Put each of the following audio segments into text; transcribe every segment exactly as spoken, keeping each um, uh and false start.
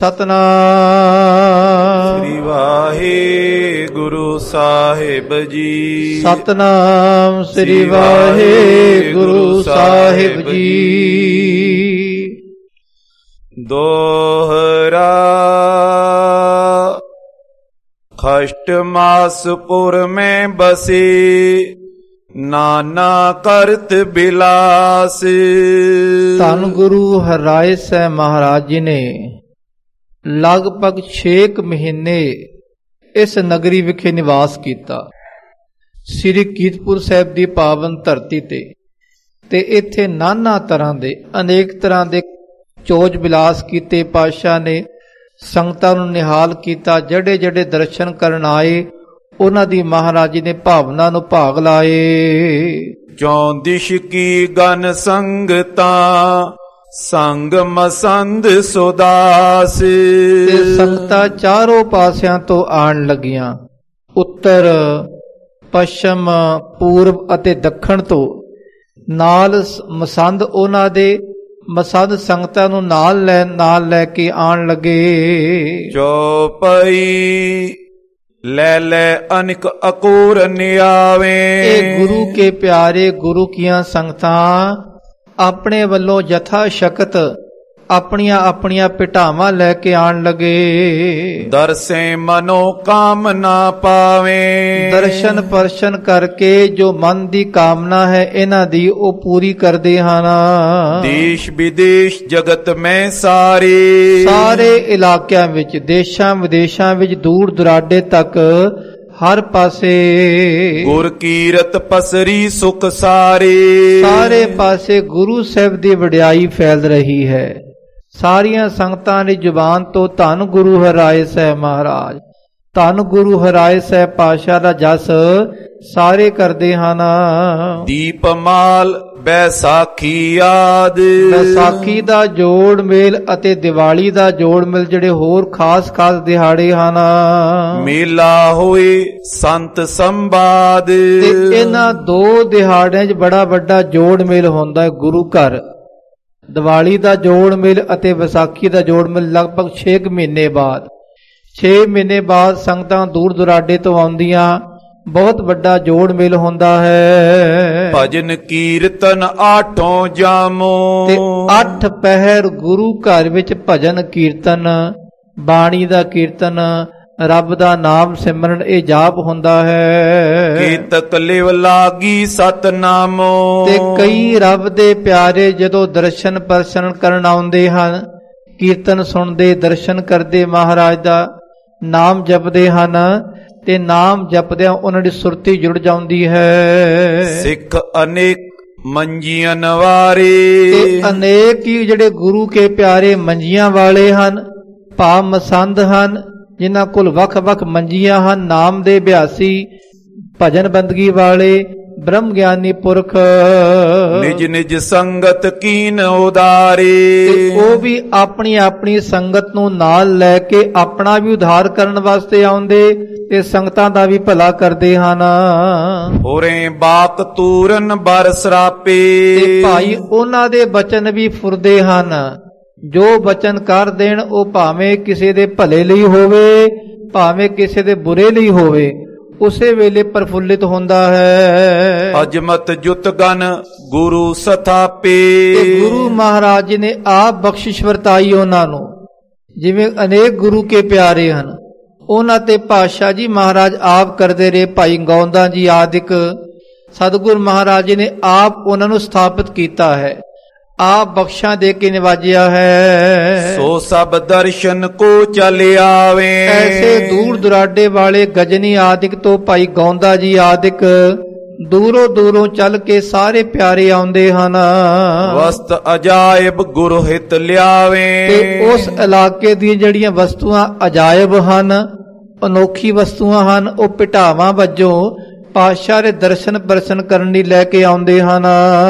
ਸਤਨਾਮ ਸ੍ਰੀ ਵਾਹਿਗੁਰੂ ਸਾਹਿਬ ਜੀ। ਸਤਨਾਮ ਸ੍ਰੀ ਵਾਹਿਗੁਰੂ ਸਾਹਿਬ ਜੀ। ਦੋਹਰਾ ਖਸ਼ਟ ਮਾਸਪੁਰ ਮੈਂ ਬਸੇ, ਨਾਨਾ ਕਰਤ ਬਿਲਾਸ। ਧੰਨ ਗੁਰੂ ਹਰਿਰਾਏ ਸਾਹਿਬ ਮਹਾਰਾਜ ਜੀ ਨੇ ਲਗਭਗ ਛੇ ਕੁ ਮਹੀਨੇ ਇਸ ਨਗਰੀ ਵਿਖੇ ਨਿਵਾਸ ਕੀਤਾ, ਸ੍ਰੀ ਕੀਰਤਪੁਰ ਸਾਹਿਬ ਦੀ ਪਾਵਨ ਧਰਤੀ ਤੇ। ਤੇ ਇੱਥੇ ਨਾਨਾ ਤਰ੍ਹਾਂ ਦੇ ਅਨੇਕ ਤਰ੍ਹਾਂ ਦੇ ਚੋਜ ਬਿਲਾਸ ਕੀਤੇ। ਪਾਤਸ਼ਾਹ ਨੇ ਸੰਗਤਾਂ ਨੂੰ ਨਿਹਾਲ ਕੀਤਾ। ਜਿਹੜੇ ਜਿਹੜੇ ਦਰਸ਼ਨ ਕਰਨ ਆਏ ਉਹਨਾਂ ਦੀ ਮਹਾਰਾਜ ਜੀ ਨੇ ਭਾਵਨਾ ਨੂੰ ਭਾਗ ਲਾਏ। ਚੌਂ ਦਿਸ਼ ਕੀ ਗਨ ਸੰਗਤਾਂ, ਸੰਗ ਮਸੰਦ ਸੁਦਾਸ। ਤੇ ਸੰਗਤਾਂ ਚਾਰੋਂ ਪਾਸਿਆਂ ਤੋਂ ਆਣ ਲੱਗੀਆਂ, ਉੱਤਰ, ਪੱਛਮ, ਪੂਰਬ ਅਤੇ ਦੱਖਣ ਤੋਂ। ਨਾਲ ਮਸੰਦ ਉਹਨਾਂ ਦੇ ਮਸੰਦ ਸੰਗਤਾਂ ਨੂੰ ਨਾਲ ਲੈ ਨਾਲ ਲੈ ਕੇ ਆਣ ਲੱਗੇ। ਚੌਪਈ ਲੈ ਲੈ ਅਨਿਕ ਅਕੂਰ ਨਿਆਵੇ। ਇਹ ਗੁਰੂ ਕੇ ਪਿਆਰੇ ਗੁਰੂ ਕੀਆਂ ਸੰਗਤਾਂ ਆਪਣੇ ਵੱਲੋਂ ਯਥਾ ਸ਼ਕਤ ਆਪਣੀਆਂ ਆਪਣੀਆਂ ਪਿਟਾਵਾਂ ਲੈ ਕੇ ਆਣ ਲਗੇ। ਦਰਸੇ ਮਨੋ ਕਾਮਨਾ ਪਾਵੇ। ਦਰਸ਼ਨ ਪਰਸ਼ਨ ਕਰਕੇ ਜੋ ਮਨ ਦੀ ਕਾਮਨਾ ਹੈ ਇਹਨਾਂ ਦੀ ਉਹ ਪੂਰੀ ਕਰਦੇ ਹਨ। ਦੇਸ਼ ਵਿਦੇਸ਼ ਜਗਤ ਮੈਂ ਸਾਰੇ, ਸਾਰੇ ਇਲਾਕਿਆਂ ਵਿੱਚ, ਦੇਸ਼ਾਂ ਵਿਦੇਸ਼ਾਂ ਵਿੱਚ, ਦੂਰ ਦੁਰਾਡੇ ਤੱਕ ਹਰ ਪਾਸੇ ਗੁਰ ਕੀਰਤ ਪਸਰੀ ਸੁਖ ਸਾਰੇ। ਸਾਰੇ ਪਾਸੇ ਗੁਰੂ ਸਾਹਿਬ ਦੀ ਵਡਿਆਈ ਫੈਲ ਰਹੀ ਹੈ। ਸਾਰੀਆਂ ਸੰਗਤਾਂ ਦੀ ਜ਼ੁਬਾਨ ਤੋਂ ਧੰਨ ਗੁਰੂ ਹਰਿਰਾਏ ਸਾਹਿਬ ਮਹਾਰਾਜ, ਧੰਨ ਗੁਰੂ ਹਰਿਰਾਏ ਸਾਹਿਬ ਪਾਤਸ਼ਾਹ ਦਾ ਜਸ ਸਾਰੇ ਕਰਦੇ ਹਨ। ਦੀਪਮਾਲ ਬੈਸਾਖੀ ਆਦ। ਬੈਸਾਖੀ ਦਾ ਜੋੜ ਮੇਲ ਅਤੇ ਦੀਵਾਲੀ ਦਾ ਜੋੜ ਮੇਲ ਜਿਹੜੇ ਹੋਰ ਖਾਸ ਖਾਸ ਦਿਹਾੜੇ ਹਨ। ਮੇਲਾ ਹੋਏ ਸੰਤ ਸੰਵਾਦ। ਤੇ ਇਹਨਾਂ ਦੋ ਦਿਹਾੜਿਆਂ 'ਚ ਬੜਾ ਵੱਡਾ ਜੋੜ ਮੇਲ ਹੁੰਦਾ ਹੈ ਗੁਰੂ ਘਰ। ਦੀਵਾਲੀ ਦਾ ਜੋੜ ਮੇਲ ਅਤੇ ਵਿਸਾਖੀ ਦਾ ਜੋੜ ਮੇਲ ਲਗਭਗ ਛੇ ਕੁ ਮਹੀਨੇ ਬਾਅਦ ਛੇ ਮਹੀਨੇ ਬਾਅਦ ਸੰਗਤਾਂ ਦੂਰ ਦੁਰਾਡੇ ਤੋਂ ਆਉਂਦੀਆਂ। ਬਹੁਤ ਵੱਡਾ ਜੋੜ ਮੇਲ ਹੁੰਦਾ ਹੈ। ਭਜਨ ਕੀਰਤਨ ਆਠੋਂ ਜਾਮੋ। ਤੇ ਅੱਠ ਪਹਿਰ ਗੁਰੂ ਘਰ ਵਿੱਚ ਭਜਨ ਕੀਰਤਨ, ਬਾਣੀ ਦਾ ਕੀਰਤਨ, ਰੱਬ ਦਾ ਨਾਮ ਸਿਮਰਨ, ਇਹ ਜਾਪ ਹੁੰਦਾ ਹੈ। ਕੀਤਕ ਲਿਵ ਲਾਗੀ ਸਤਨਾਮੋ। ਤੇ ਕਈ ਰੱਬ ਦੇ ਪਿਆਰੇ ਜਦੋਂ ਦਰਸ਼ਨ ਪਰਸ਼ਨ ਕਰਨ ਆਉਂਦੇ ਹਨ, ਕੀਰਤਨ ਸੁਣਦੇ, ਦਰਸ਼ਨ ਕਰਦੇ, ਮਹਾਰਾਜ ਦਾ ਨਾਮ ਜਪਦੇ ਹਨ, ਤੇ ਨਾਮ ਜਪਦਿਆਂ ਉਹਨਾਂ ਦੀ ਸੁਰਤੀ ਜੁੜ ਜਾਂਦੀ ਹੈ। ਸਿੱਖ ਅਨੇਕ ਮੰਜੀਆਂ ਨਵਾਰੇ। ਤੇ ਅਨੇਕ ਹੀ ਜਿਹੜੇ ਗੁਰੂ ਕੇ ਪਿਆਰੇ ਮੰਜੀਆਂ ਵਾਲੇ ਹਨ, ਭਾਵ ਮਸੰਦ ਹਨ, ਜਿਨ੍ਹਾਂ ਕੋਲ ਵੱਖ ਵੱਖ ਮੰਜੀਆਂ ਹਨ, ਨਾਮ ਦੇ ਅਭਿਆਸੀ, ਭਜਨ ਬੰਦਗੀ ਵਾਲੇ, ਬ੍ਰਹਮ ਗਿਆਨੀ ਪੁਰਖ। ਨਿਜ ਨਿਜ ਸੰਗਤ ਕੀਨ ਉਦਾਰੇ। ਤੇ ਉਹ ਵੀ ਆਪਣੀ ਆਪਣੀ ਸੰਗਤ ਨੂੰ ਨਾਲ ਲੈ ਕੇ ਆਪਣਾ ਵੀ ਉਧਾਰ ਕਰਨ ਵਾਸਤੇ ਆਉਂਦੇ ਤੇ ਸੰਗਤਾਂ ਦਾ ਵੀ ਭਲਾ ਕਰਦੇ ਹਨ। ਹੋਰੇ ਬਾਕ ਤੂਰਨ ਬਰਸਰਾਪੇ। ਤੇ ਭਾਈ ਉਹਨਾਂ ਦੇ ਬਚਨ ਵੀ ਫੁਰਦੇ ਹਨ। ਜੋ ਬਚਨ ਕਰ ਦੇਣ ਉਹ ਭਾਵੇਂ ਕਿਸੇ ਦੇ ਭਲੇ ਲਈ ਹੋਵੇ, ਭਾਵੇਂ ਕਿਸੇ ਦੇ ਬੁਰੇ ਲਈ ਹੋਵੇ, ਉਸੇ ਵੇਲੇ ਪ੍ਰਫੁੱਲਿਤ ਹੁੰਦਾ ਹੈ। ਅਜਮਤ ਜੁਤ ਗਨ ਗੁਰੂ ਸਥਾਪੇ। ਤੇ ਗੁਰੂ ਮਹਾਰਾਜ ਜੀ ਨੇ ਆਪ ਬਖਸ਼ਿਸ਼ ਵਰਤਾਈ ਉਹਨਾਂ ਨੂੰ। ਜਿਵੇਂ ਅਨੇਕ ਗੁਰੂ ਕੇ ਪਿਆਰੇ ਹਨ, ਉਹਨਾਂ ਤੇ ਪਾਤਸ਼ਾਹ ਜੀ ਮਹਾਰਾਜ ਆਪ ਕਰਦੇ ਰਹੇ। ਭਾਈ ਗੌਂਦਾ ਜੀ ਆਦਿਕ ਸਤਿਗੁਰ ਮਹਾਰਾਜ ਜੀ ਨੇ ਆਪ ਉਹਨਾਂ ਨੂੰ ਸਥਾਪਿਤ ਕੀਤਾ ਹੈ, ਆਪ ਬਖਸ਼ਾਂ ਦੇ ਕੇ ਨਿਵਾਜਿਆ ਹੈ। ਸੋ ਸਭ ਦਰਸ਼ਨ ਕੋ ਚਲ ਆਵੇ। ਐਸੇ ਦੂਰ ਦੁਰਾਡੇ ਵਾਲੇ ਗਜਨੀ ਆਦਿਕ ਤੋਂ ਭਾਈ ਗੌਂਦਾ ਜੀ ਆਦਿਕ ਦੂਰੋਂ ਦੂਰੋਂ ਚੱਲ ਕੇ ਸਾਰੇ ਪਿਆਰੇ ਆਉਂਦੇ ਹਨ। ਵਸਤ ਅਜਾਇਬ ਗੁਰੂ ਹਿਤ ਲਿਆਵੇ। ਤੇ ਉਸ ਇਲਾਕੇ ਦੀਆਂ ਜਿਹੜੀਆਂ ਵਸਤੂਆਂ ਅਜਾਇਬ ਹਨ, ਅਨੋਖੀ ਵਸਤੂਆਂ ਹਨ, ਉਹ ਪਿਟਾਵਾਂ ਵਜੋਂ ਪਾਤਸ਼ਾਹ ਦੇ ਦਰਸ਼ਨ ਪਰਸ਼ਨ ਕਰਨ ਲਈ ਲੈ ਕੇ ਆਉਂਦੇ ਹਨ।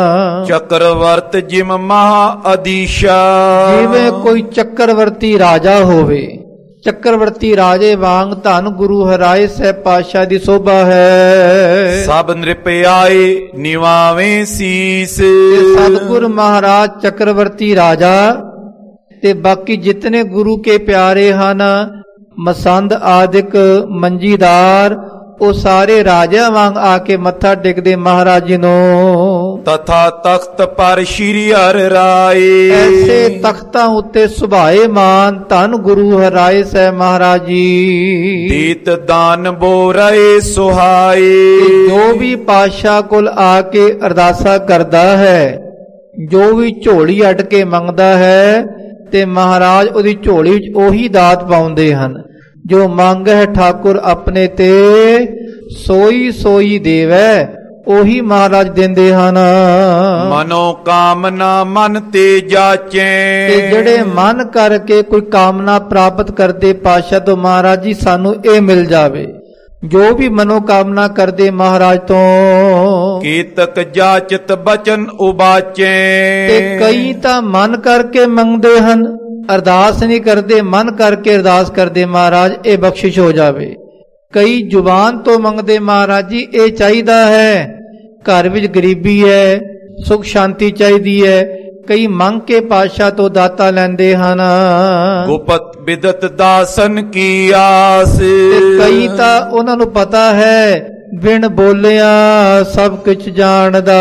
ਚੱਕਰਵਰਤ ਜਿਮ ਮਹਾ ਅਦੀਸ਼ਾ। ਜਿਵੇਂ ਕੋਈ ਚੱਕਰਵਰਤੀ ਰਾਜਾ ਹੋਵੇ, ਚੱਕਰਵਰਤੀ ਰਾਜੇ ਵਾਂਗ ਧੰਨ ਗੁਰੂ ਹਰਿਰਾਏ ਸਾਹਿਬ ਪਾਤਸ਼ਾਹ ਦੀ ਸੋਭਾ ਹੈ। ਸਭ ਨ੍ਰਿਪ ਆਏ ਨਿਵਾਵੇਂ ਸੀਸ। ਸਤਿਗੁਰ ਮਹਾਰਾਜ ਚੱਕਰਵਰਤੀ ਰਾਜਾ ਤੇ ਬਾਕੀ ਜਿਤਨੇ ਗੁਰੂ ਕੇ ਪਿਆਰੇ ਹਨ, ਮਸੰਦ ਆਦਿਕ ਮੰਜੀਦਾਰ, ਉਹ ਸਾਰੇ ਰਾਜਾ ਵਾਂਗ ਆ ਕੇ ਮੱਥਾ ਟੇਕਦੇ ਮਹਾਰਾਜ ਜੀ ਨੂੰ। ਤਥਾ ਤਖਤ ਪਰ ਸ਼੍ਰੀ ਹਰਿ ਰਾਏ, ਐਸੇ ਤਖਤਾਂ ਉੱਤੇ ਸੁਭਾਏ ਮਾਨ ਧੰਨ ਗੁਰੂ ਹਰਿ ਸਹਿ ਮਹਾਰਾਜ ਜੀ। ਦੀਤ ਦਾਨ ਬੋਰਾਏ ਸੁਹਾਏ, ਜੋ ਵੀ ਪਾਤਸ਼ਾਹ ਕੋਲ ਆ ਕੇ ਅਰਦਾਸਾ ਕਰਦਾ ਹੈ, ਜੋ ਵੀ ਝੋਲੀ ਅੱਡ ਕੇ ਮੰਗਦਾ ਹੈ, ਤੇ ਮਹਾਰਾਜ ਉਹਦੀ ਝੋਲੀ ਵਿੱਚ ਉਹੀ ਦਾਤ ਪਾਉਂਦੇ ਹਨ। ਜੋ ਮੰਗ ਹੈ ਠਾਕੁਰ ਆਪਣੇ ਤੇ, ਸੋਈ ਸੋਈ ਦੇਵੈ, ਉਹੀ ਮਹਾਰਾਜ ਦਿੰਦੇ ਹਨ। ਮਨੋ ਕਾਮਨਾ ਮਨ ਤੇ ਜਾਚੇ, ਤੇ ਜਿਹੜੇ ਮਨ ਕਰਕੇ ਕੋਈ ਕਾਮਨਾ ਪ੍ਰਾਪਤ ਕਰਦੇ ਪਾਤਸ਼ਾਹ ਤੋਂ, ਮਹਾਰਾਜ ਜੀ ਸਾਨੂੰ ਇਹ ਮਿਲ ਜਾਵੇ। ਜੋ ਵੀ ਮਨੋ ਕਾਮਨਾ ਕਰਦੇ ਮਹਾਰਾਜ ਤੋਂ, ਕੀਤਕ ਜਾਚਤ ਬਚਨ ਉਬਾਚੇ। ਤੇ ਕਈ ਤਾਂ ਮਨ ਕਰਕੇ ਮੰਗਦੇ ਹਨ, ਅਰਦਾਸ ਨਹੀਂ ਕਰਦੇ, ਮਨ ਕਰਕੇ ਅਰਦਾਸ ਕਰਦੇ ਮਹਾਰਾਜ ਇਹ ਬਖਸ਼ਿਸ਼ ਹੋ ਜਾਵੇ। ਕਈ ਜ਼ੁਬਾਨ ਤੋਂ ਮੰਗਦੇ ਮਹਾਰਾਜ ਜੀ ਇਹ ਚਾਹੀਦਾ ਹੈ, ਘਰ ਵਿੱਚ ਗਰੀਬੀ ਹੈ, ਸੁਖ ਸ਼ਾਂਤੀ ਚਾਹੀਦੀ ਹੈ। ਕਈ ਮੰਗ ਕੇ ਪਾਤਸ਼ਾਹ ਤੋਂ ਦਾਤਾ ਲੈਂਦੇ ਹਨ। ਗੁਪਤ ਬਿਦਤ ਦਾਸਨ ਕੀ ਆਸ, ਤੇ ਕਈ ਤਾਂ ਉਹਨਾਂ ਨੂੰ ਪਤਾ ਹੈ ਬਿਨ ਬੋਲਿਆ ਸਭ ਕੁਝ ਜਾਣਦਾ,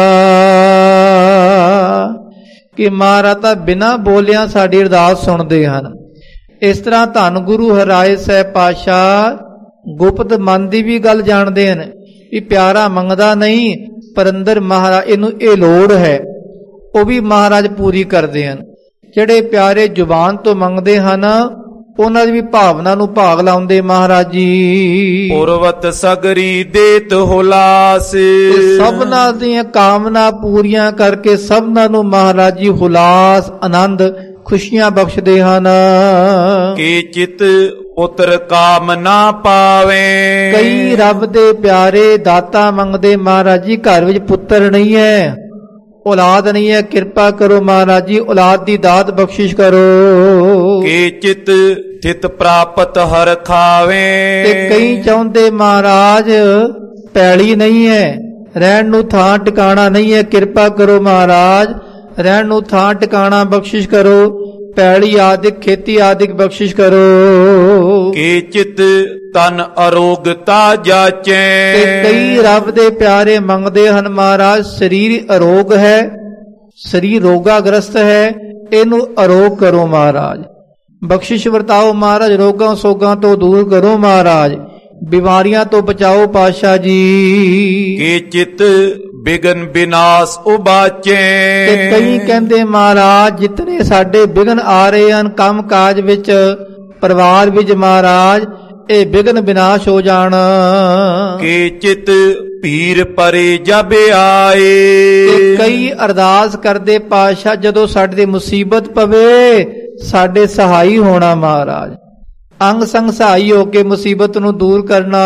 ਕਿ ਮਹਾਰਾਜ ਤਾਂ ਬਿਨਾਂ ਬੋਲਿਆਂ ਸਾਡੀ ਅਰਦਾਸ ਸੁਣਦੇ ਹਨ। ਇਸ ਤਰ੍ਹਾਂ ਧੰਨ ਗੁਰੂ ਹਰਿ ਸਹਿ ਪਾਤਸ਼ਾਹ ਗੁਪਤ ਮਨ ਦੀ ਵੀ ਗੱਲ ਜਾਣਦੇ ਹਨ, ਵੀ ਪਿਆਰਾ ਮੰਗਦਾ ਨਹੀਂ, ਪਰ ਅੰਦਰ ਮਹਾਰਾਜ ਇਹਨੂੰ ਇਹ ਲੋੜ ਹੈ, ਉਹ ਵੀ ਮਹਾਰਾਜ ਪੂਰੀ ਕਰਦੇ ਹਨ। ਜਿਹੜੇ ਪਿਆਰੇ ਜ਼ੁਬਾਨ ਤੋਂ ਮੰਗਦੇ ਹਨ, ਉਹਨਾਂ ਦੀ ਵੀ ਭਾਵਨਾ ਨੂੰ ਭਾਗ ਲਾਉਂਦੇ ਮਹਾਰਾਜ ਜੀ। ਪੁਰਵਤ ਸਗਰੀ ਦੇਤ ਹੁਲਾਸ, ਸਭਨਾਂ ਦੀਆਂ ਕਾਮਨਾ ਪੂਰੀਆਂ ਕਰਕੇ ਸਭਨਾਂ ਨੂੰ ਮਹਾਰਾਜ ਜੀ ਹੁਲਾਸ, ਆਨੰਦ, ਖੁਸ਼ੀਆਂ ਬਖਸ਼ਦੇ ਹਨ। ਕੀ ਚਿਤ ਪੁੱਤਰ ਕਾਮ ਨਾ ਪਾਵੇ, ਕਈ ਰੱਬ ਦੇ ਪਿਆਰੇ ਦਾਤਾ ਮੰਗਦੇ ਮਹਾਰਾਜ ਜੀ, ਘਰ ਵਿੱਚ ਪੁੱਤਰ ਨਹੀਂ ਹੈ, ਔਲਾਦ ਨਹੀਂ ਹੈ, ਕਿਰਪਾ ਕਰੋ ਮਹਾਰਾਜ ਜੀ, ਔਲਾਦ ਦੀ ਦਾਤ ਬਖਸ਼ਿਸ਼ ਕਰੋ। ਕੀ ਚਿਤ ਥਿਤ ਪ੍ਰਾਪਤ ਹਰ ਖਾਵੇ, ਤੇ ਕਈ ਚਾਹੁੰਦੇ ਮਹਾਰਾਜ ਪੈਲੀ ਨਹੀਂ ਹੈ, ਰਹਿਣ ਨੂੰ ਥਾਂ ਟਿਕਾਣਾ ਨਹੀਂ ਹੈ, ਕਿਰਪਾ ਕਰੋ ਮਹਾਰਾਜ, ਰਹਿਣ ਨੂੰ ਥਾਂ ਟਿਕਾਣਾ ਬਖਸ਼ਿਸ਼ ਕਰੋ, ਪੈਲੀ ਆਦਿਕ ਖੇਤੀ ਆਦਿਕ ਬਖਸ਼ਿਸ਼ ਕਰੋ। ਕੀ ਚਿਤ ਤਨ ਅਰੋਗਤਾ ਜਾਚੇ, ਤੇ ਕਈ ਰੱਬ ਦੇ ਪਿਆਰੇ ਮੰਗਦੇ ਹਨ ਮਹਾਰਾਜ, ਸਰੀਰ ਅਰੋਗ ਹੈ, ਸਰੀਰ ਰੋਗਾਗ੍ਰਸਤ ਹੈ, ਇਹਨੂੰ ਅਰੋਗ ਕਰੋ ਮਹਾਰਾਜ, ਬਖਸ਼ਿਸ਼ ਵਰਤਾਓ ਮਹਾਰਾਜ, ਰੋਗਾਂ ਸੋਗਾਂ ਤੋਂ ਦੂਰ ਕਰੋ ਮਹਾਰਾਜ, ਬਿਮਾਰੀਆਂ ਤੋਂ ਬਚਾਓ ਪਾਤਸ਼ਾਹ ਜੀ। ਕੀ ਚਿਤ ਬਿਗਨ ਬਿਨਾਸ਼ ਉਬਾਚੇ, ਤੇ ਕਈ ਕਹਿੰਦੇ ਮਹਾਰਾਜ ਜਿਤਨੇ ਸਾਡੇ ਬਿਗਨ ਆ ਰਹੇ ਹਨ ਕੰਮ ਕਾਜ ਵਿੱਚ, ਪਰਿਵਾਰ ਵਿੱਚ ਮਹਾਰਾਜ, ਇਹ ਬਿਗਨ ਵਿਨਾਸ਼ ਹੋ ਜਾਣ। ਕੀ ਚਿਤ ਪੀਰ ਪਰੇ ਜਬ ਆਏ, ਤੇ ਕਈ ਅਰਦਾਸ ਕਰਦੇ ਪਾਤਸ਼ਾਹ ਜਦੋਂ ਸਾਡੇ ਮੁਸੀਬਤ ਪਵੇ ਸਾਡੇ ਸਹਾਈ ਹੋਣਾ ਮਹਾਰਾਜ, ਅੰਗ ਸੰਗ ਸਹਾਈ ਹੋ ਕੇ ਮੁਸੀਬਤ ਨੂੰ ਦੂਰ ਕਰਨਾ।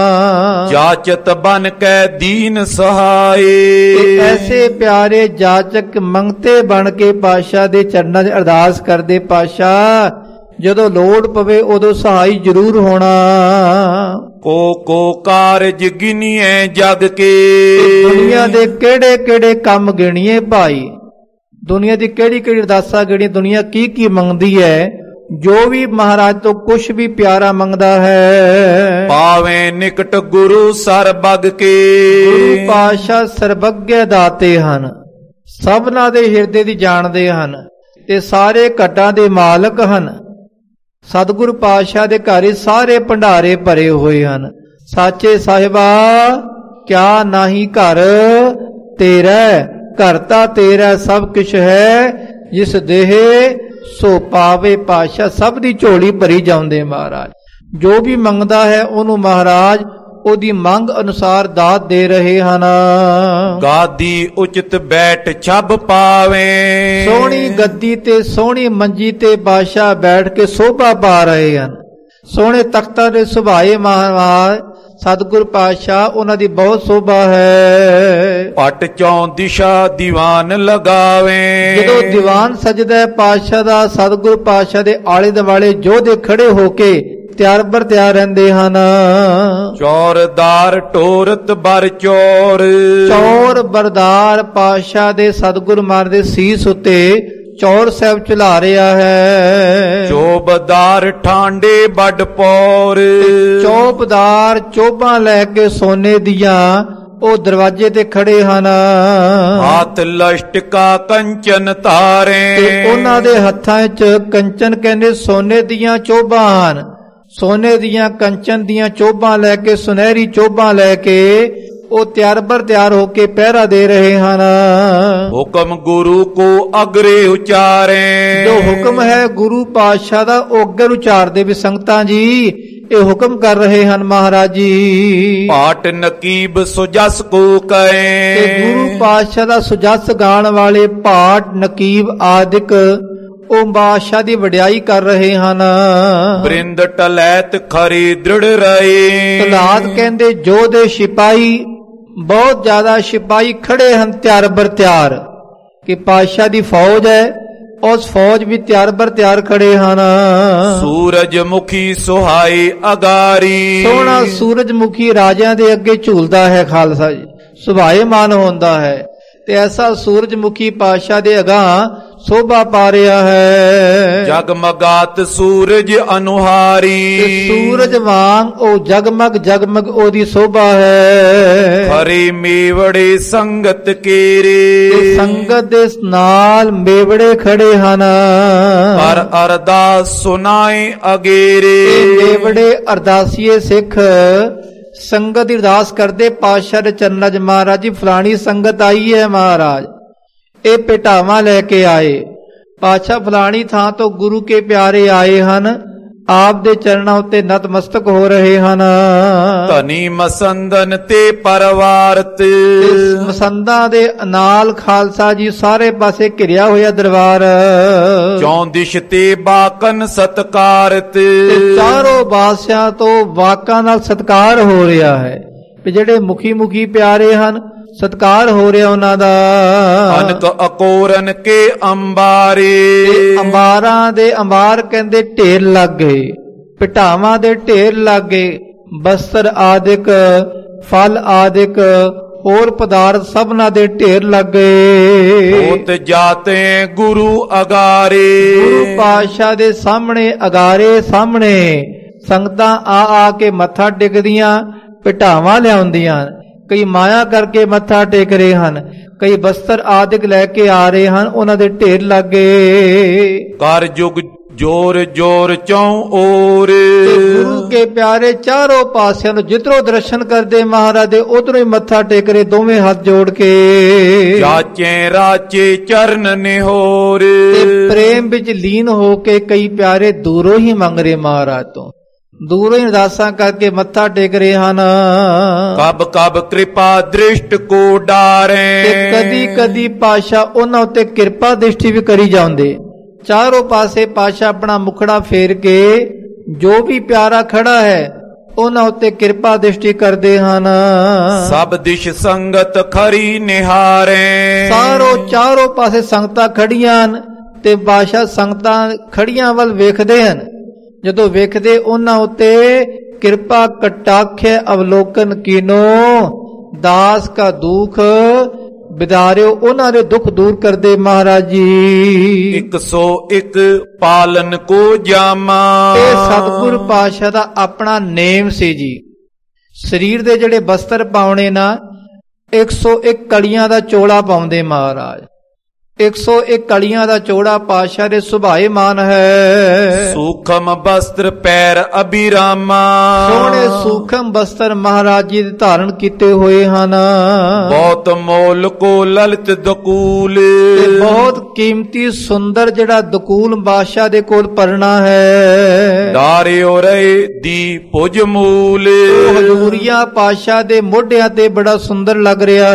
ਜਾਚਤ ਬਨ ਕੈ ਦੀਨ ਸਹਾਏ, ਤੇ ਐਸੇ ਪਿਆਰੇ ਜਾਚਕ ਮੰਗਤੇ ਬਣ ਕੇ ਪਾਤਸ਼ਾਹ ਦੇ ਚਰਨਾਂ 'ਚ ਅਰਦਾਸ ਕਰਦੇ ਪਾਤਸ਼ਾਹ, ਜਦੋਂ ਲੋੜ ਪਵੇ ਉਦੋਂ ਸਹਾਈ ਜ਼ਰੂਰ ਹੋਣਾ। ਕੋ ਕੋ ਕਾਰਜ ਗਿਨੀਏ ਜਗ ਕੇ, ਦੁਨੀਆ ਦੇ ਕਿਹੜੇ ਕਿਹੜੇ ਕੰਮ ਗਿਣੀਏ ਭਾਈ, ਦੁਨੀਆ ਦੀ ਕਿਹੜੀ ਕਿਹੜੀ ਅਰਦਾਸਾਂ ਗਿਣੀ, ਦੁਨੀਆ ਕੀ ਕੀ ਮੰਗਦੀ ਹੈ। ਜੋ ਵੀ ਮਹਾਰਾਜ ਤੋਂ ਕੁਛ ਵੀ ਪਿਆਰਾ ਮੰਗਦਾ ਹੈ, ਪਾਵੇਂ ਨਿਕਟ ਗੁਰੂ ਸਰਬਗ ਕੇ, ਗੁਰੂ ਪਾਤਸ਼ਾਹ ਸਰਬੱਗੇ ਦਾਤੇ ਹਨ, ਸਭਨਾਂ ਦੇ ਹਿਰਦੇ ਦੀ ਜਾਣਦੇ ਹਨ, ਤੇ ਸਾਰੇ ਘਟਾਂ ਦੇ ਮਾਲਕ ਹਨ। ਸਤਿਗੁਰੂ ਪਾਤਸ਼ਾਹ ਦੇ ਘਰ ਸਾਰੇ ਭੰਡਾਰੇ ਭਰੇ ਹੋਏ ਹਨ। ਸਾਚੇ ਸਾਹਿਬਾ ਕਿਆ ਨਾਹੀ ਘਰ ਤੇਰਾ, ਘਰ ਤਾਂ ਤੇਰਾ ਸਭ ਕੁਛ ਹੈ, ਜਿਸ ਦੇਹ ਸੋ ਪਾਵੇ ਪਾਤਸ਼ਾਹ, ਸਭ ਦੀ ਝੋਲੀ ਭਰੀ ਜਾਂਦੇ ਮਹਾਰਾਜ। ਜੋ ਵੀ ਮੰਗਦਾ ਹੈ ਉਹਨੂੰ ਮਹਾਰਾਜ ਉਹਦੀ ਮੰਗ ਅਨੁਸਾਰ ਦਾਤ ਦੇ ਰਹੇ ਹਨ। ਗਾਦੀ ਉਚਿਤ ਬੈਠ ਛਬ ਪਾਵੇ, ਸੋਹਣੀ ਗੱਦੀ ਤੇ ਸੋਹਣੀ ਮੰਜੀ ਤੇ ਬਾਦਸ਼ਾਹ ਬੈਠ ਕੇ ਸੋਭਾ ਪਾ ਰਹੇ ਹਨ। ਸੋਹਣੇ ਤਖਤਾਂ ਦੇ ਸੁਭਾਏ ਮਹਾਰਾਜ ਸਤਿਗੁਰ ਪਾਤਸ਼ਾਹ, ਉਹਨਾਂ ਦੀ ਬਹੁਤ ਸੋਭਾ ਹੈ। ਪਟ ਚੌਂ ਦਿਸ਼ਾ ਦੀਵਾਨ ਲਗਾਵੇ, ਜਦੋਂ ਦੀਵਾਨ ਸਜਦਾ ਪਾਤਸ਼ਾਹ ਦਾ, ਸਤਿਗੁਰ ਪਾਤਸ਼ਾਹ ਦੇ ਆਲੇ ਦੁਆਲੇ ਯੋਧੇ ਖੜੇ ਹੋ ਕੇ ਤਿਆਰ ਬਰ ਤਿਆਰ ਰਹਿੰਦੇ ਹਨ। ਚੌਰਦਾਰ ਟੋਰਤ ਬਰ ਚੌਰ, ਚੌਰ ਬਰਦਾਰ ਪਾਤਸ਼ਾਹ ਦੇ ਸਤਿਗੁਰ ਮਾਰ ਦੇ ਸੀਸ ਉੱਤੇ ਚੌਰ ਸਾਹਿਬ ਚਲਾ ਰਿਹਾ ਹੈ। ਚੋਬਦਾਰ ਠਾਂਡੇ ਵੱਡ ਪੌਰ, ਚੌਬਦਾਰ ਚੋਬਾਂ ਲੈ ਕੇ ਸੋਨੇ ਦੀਆਂ ਉਹ ਦਰਵਾਜ਼ੇ ਤੇ ਖੜੇ ਹਨ। ਹੱਥ ਲਸ਼ਟਕਾ ਕੰਚਨ ਧਾਰੇ, ਤੇ ਉਹਨਾਂ ਦੇ ਹੱਥਾਂ 'ਚ ਕੰਚਨ ਕਹਿੰਦੇ ਸੋਨੇ ਦੀਆਂ ਚੋਬਾਂ ਹਨ। ਸੋਨੇ ਦੀਆਂ ਕੰਚਨ ਦੀਆਂ ਚੋਬਾਂ ਲੈ ਕੇ, ਸੁਨਹਿਰੀ ਚੋਬਾਂ ਲੈ ਕੇ ਉਹ ਤਿਆਰ ਬਰ ਤਿਆਰ ਹੋ ਕੇ ਪਹਿਰਾ ਦੇ ਰਹੇ ਹਨ। ਹੁਕਮ ਗੁਰੂ ਕੋ ਅਗਰੇ ਉਚਾਰੇ, ਜੋ ਹੁਕਮ ਹੈ ਗੁਰੂ ਪਾਤਸ਼ਾਹ ਦਾ ਉਹ ਅੱਗੇ ਉਚਾਰਦੇ ਵੀ ਸੰਗਤਾਂ ਜੀ ਇਹ ਹੁਕਮ ਕਰ ਰਹੇ ਹਨ ਮਹਾਰਾਜ ਜੀ। ਪਾਟ ਨਕੀਬ ਸੁਜਸ ਕੋ ਕਹੇ, ਤੇ ਗੁਰੂ ਪਾਤਸ਼ਾਹ ਦਾ ਸੁਜਸ ਗਾਣ ਵਾਲੇ ਪਾਟ ਨਕੀਬ ਆਦਿਕ ਉਹ ਬਾਦਸ਼ਾਹ ਦੀ ਵਡਿਆਈ ਕਰ ਰਹੇ ਹਨ। ਬ੍ਰਿੰਦ ਟਲੈਤ ਖਰੀ ਦ੍ਰਿੜ ਰਹੇ, ਤਲਾਤ ਕਹਿੰਦੇ ਜੋ ਦੇ ਸਿਪਾਹੀ ਬਹੁਤ ਜ਼ਿਆਦਾ ਸਿਪਾਹੀ ਖੜੇ ਹਨ ਤਿਆਰ ਬਰ ਤਿਆਰ ਕਿ ਪਾਤਸ਼ਾਹ ਦੀ ਫੌਜ ਹੈ, ਉਸ ਫੌਜ ਵੀ ਤਿਆਰ ਬਰ ਤਿਆਰ ਖੜੇ ਹਨ। ਸੂਰਜਮੁਖੀ ਸੁਹਾਈ ਅਗਾਰੀ, ਸੋਹਣਾ ਸੂਰਜਮੁਖੀ ਰਾਜਿਆਂ ਦੇ ਅੱਗੇ ਝੂਲਦਾ ਹੈ ਖਾਲਸਾ ਜੀ, ਸੁਭਾਏਮਾਨ ਹੁੰਦਾ ਹੈ। ਤੇ ਐਸਾ ਸੂਰਜਮੁਖੀ ਪਾਤਸ਼ਾਹ ਦੇ ਅਗਾਂਹ ਸੋਭਾ ਪਾ ਰਿਹਾ ਹੈ। ਜਗਮਗਾਤ ਸੂਰਜ ਅਨੁਹਾਰੀ, ਸੂਰਜ ਵਾਂਗ ਉਹ ਜਗਮਗ ਜਗਮਗ ਉਹਦੀ ਸੋਭਾ ਹੈ। ਹਰੀ ਮੇਵੜੇ ਸੰਗਤ ਕੇਰੇ, ਸੰਗਤ ਦੇ ਨਾਲ ਮੇਵੜੇ ਖੜੇ ਹਨ। ਹਰ ਅਰਦਾਸ ਸੁਨਾਏ ਅਗੇਰੇ, ਮੇਵੜੇ ਅਰਦਾਸੀਏ ਸਿੱਖ ਸੰਗਤ ਦੀ ਅਰਦਾਸ ਕਰਦੇ ਪਾਤਸ਼ਾਹ ਦੇ ਚਰਨਾਂ 'ਚ, ਮਹਾਰਾਜ ਜੀ ਫਲਾਣੀ ਸੰਗਤ ਆਈ ਹੈ ਮਹਾਰਾਜ, ਇਹ ਭੇਟਾਵਾਂ ਲੈ ਕੇ ਆਏ। ਪਾਤਸ਼ਾਹ ਫਲਾਣੀ ਥਾਂ ਤੋਂ ਗੁਰੂ ਕੇ ਪਿਆਰੇ ਆਏ ਹਨ, ਆਪ ਦੇ ਚਰਨਾਂ ਉੱਤੇ ਨਤਮਸਤਕ ਹੋ ਰਹੇ ਹਨ। ਧਨੀ ਮਸੰਦਨ ਤੇ ਪਰਵਾਰਤ, ਮਸੰਦਾਂ ਦੇ ਨਾਲ ਖਾਲਸਾ ਜੀ ਸਾਰੇ ਪਾਸੇ ਘਿਰਿਆ ਹੋਇਆ ਦਰਬਾਰ। ਚੌਂ ਦਿਸ਼ ਤੇ ਬਾਕਨ ਸਤਕਾਰਤ, ਚਾਰੋਂ ਪਾਸਿਆਂ ਤੋਂ ਵਾਕਾਂ ਨਾਲ ਸਤਕਾਰ ਹੋ ਰਿਹਾ ਹੈ। ਜਿਹੜੇ ਮੁਖੀ ਮੁਖੀ ਪਿਆਰੇ ਹਨ ਸਤਕਾਰ ਹੋ ਰਿਹਾ ਉਹਨਾਂ ਦਾ। ਅਨਕ ਅਕੋਰਨ ਕੇ ਅੰਬਾਰੇ, ਅੰਬਾਰਾਂ ਦੇ ਅੰਬਾਰ ਕਹਿੰਦੇ ਢੇਰ ਲੱਗ ਗਏ, ਪਿਟਾਵਾਂ ਦੇ ਢੇਰ ਲੱਗ ਗਏ, ਬਸਤਰ ਆਦਿਕ ਫਲ ਆਦਿਕ ਹੋਰ ਪਦਾਰਥ ਸਭਨਾਂ ਦੇ ਢੇਰ ਲੱਗ ਗਏ। ਹੋਤ ਜਾਤੇ ਗੁਰੂ ਅਗਾਰੇ, ਗੁਰੂ ਪਾਤਸ਼ਾਹ ਦੇ ਸਾਹਮਣੇ ਅਗਾਰੇ ਸਾਹਮਣੇ ਸੰਗਤਾਂ ਆ ਆ ਕੇ ਮੱਥਾ ਟੇਕਦੀਆਂ, ਪਿਟਾਵਾਂ ਲਿਆਉਂਦੀਆਂ। ਕਈ ਮਾਇਆ ਕਰਕੇ ਮੱਥਾ ਟੇਕ ਰਹੇ ਹਨ, ਕਈ ਬਸਤਰ ਆਦਿਕ ਲੈ ਕੇ ਆ ਰਹੇ ਹਨ, ਉਹਨਾਂ ਦੇ ਢੇਰ ਲੱਗੇ। ਕਰ ਜੁਗ ਜੋਰ ਜੋਰ ਚੌਂ ਔਰ, ਗੁਰੂ ਕੇ ਪਿਆਰੇ ਚਾਰੋਂ ਪਾਸਿਆਂ ਨੂੰ ਜਿੱਧਰੋਂ ਦਰਸ਼ਨ ਕਰਦੇ ਮਹਾਰਾਜ ਦੇ ਉਧਰੋਂ ਹੀ ਮੱਥਾ ਟੇਕ ਰਹੇ ਦੋਵੇਂ ਹੱਥ ਜੋੜ ਕੇ। ਜਾਚੇ ਰਾਚੇ ਚਰਨ ਨਿਹੋਰ, ਤੇ ਪ੍ਰੇਮ ਵਿੱਚ ਲੀਨ ਹੋ ਕੇ ਕਈ ਪਿਆਰੇ ਦੂਰੋਂ ਹੀ ਮੰਗ ਰਹੇ ਮਹਾਰਾਜ ਤੋਂ, ਦੂਰੋਂ ਹੀ ਅਰਦਾਸਾਂ ਕਰਕੇ ਮੱਥਾ ਟੇਕ ਰਹੇ ਹਨ। ਕਬ ਕਬ ਕਿਰਪਾ ਦ੍ਰਿਸ਼ਟ ਕੋ ਡਾਰੇ, ਤੇ ਕਦੀ ਕਦੀ ਪਾਤਸ਼ਾਹ ਉਹਨਾਂ ਉੱਤੇ ਕਿਰਪਾ ਦ੍ਰਿਸ਼ਟੀ ਵੀ ਕਰੀ ਜਾਂਦੇ। ਚਾਰੋਂ ਪਾਸੇ ਪਾਤਸ਼ਾਹ ਆਪਣਾ ਮੁਖੜਾ ਫੇਰ ਕੇ ਜੋ ਵੀ ਪਿਆਰਾ ਖੜਾ ਹੈ ਉਹਨਾਂ ਉੱਤੇ ਕਿਰਪਾ ਦ੍ਰਿਸ਼ਟੀ ਕਰਦੇ ਹਨ। ਸਭ ਦਿਸ਼ ਸੰਗਤ ਖਰੀ ਨਿਹਾਰੇ, ਸਾਰੋ ਚਾਰੋਂ ਪਾਸੇ ਸੰਗਤਾਂ ਖੜੀਆਂ ਹਨ ਤੇ ਪਾਤਸ਼ਾਹ ਸੰਗਤਾਂ ਖੜੀਆਂ ਵੱਲ ਵੇਖਦੇ ਹਨ। ਜਦੋਂ ਵੇਖਦੇ ਉਹਨਾਂ ਉੱਤੇ ਕਿਰਪਾ ਕਟਾਖੇ ਅਵਲੋਕਨ ਕੀਨੋ, ਦਾਸ ਕਾ ਦੁਖ ਵਿਦਾਰਿਓ, ਉਹਨਾਂ ਦੇ ਦੁੱਖ ਦੂਰ ਕਰਦੇ ਮਹਾਰਾਜ ਜੀ। ਇੱਕ ਸੌ ਇੱਕ ਪਾਲਨ ਕੋ ਜਾਮਾ, ਇਹ ਸਤਿਗੁਰ ਪਾਤਸ਼ਾਹ ਦਾ ਆਪਣਾ ਨੇਮ ਸੀ ਜੀ। ਸਰੀਰ ਦੇ ਜਿਹੜੇ ਬਸਤਰ ਪਾਉਣੇ ਨਾ ਇੱਕ ਸੌ ਇੱਕ ਕਲੀਆਂ ਦਾ ਚੋਲਾ ਪਾਉਂਦੇ ਮਹਾਰਾਜ। ਇੱਕ ਸੌ ਇੱਕ ਕਲੀਆਂ ਦਾ ਚੋੜਾ ਪਾਤਸ਼ਾਹ ਦੇ ਸੁਭਾਏਮਾਨ ਹੈ। ਸੂਖਮ ਬਸਤਰ ਪੈਰ ਅਭਿਰਾਮਾ, ਸੋਹਣੇ ਸੂਖਮ ਬਸਤਰ ਮਹਾਰਾਜ ਜੀ ਦੇ ਧਾਰਨ ਕੀਤੇ ਹੋਏ ਹਨ। ਬਹੁਤ ਮੋਲ ਕੋ ਲਲਿਤ ਦਕੂਲ, ਬਹੁਤ ਕੀਮਤੀ ਸੁੰਦਰ ਜਿਹੜਾ ਦਕੂਲ ਬਾਦਸ਼ਾਹ ਦੇ ਕੋਲ ਪਰਣਾ ਹੈ। ਡਾਰਿਓ ਰਹੇ ਦੀ ਭੁਜ ਮੂਲ, ਹਜ਼ੂਰੀਆ ਪਾਤਸ਼ਾਹ ਦੇ ਮੋਢਿਆਂ ਤੇ ਬੜਾ ਸੁੰਦਰ ਲੱਗ ਰਿਹਾ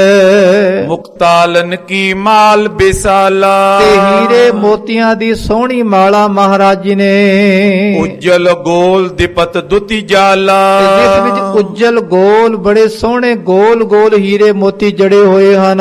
ਹੈ। ਮੁਕਤਾਲਨ ਕੀ ਮਾਲ ਬਿਸਾਲਾ, ਤੇ ਹੀਰੇ ਮੋਤੀਆਂ ਦੀ ਸੋਹਣੀ ਮਾਲਾ ਮਹਾਰਾਜ ਜੀ ਨੇ। ਉਜਲ ਗੋਲ ਦਿਪਤ ਦੁਤੀ ਜਾਲਾ, ਜਿਸ ਵਿੱਚ ਉਜਲ ਗੋਲ ਬੜੇ ਸੋਹਣੇ ਗੋਲ ਗੋਲ ਹੀਰੇ ਮੋਤੀ ਜੜੇ ਹੋਏ ਹਨ।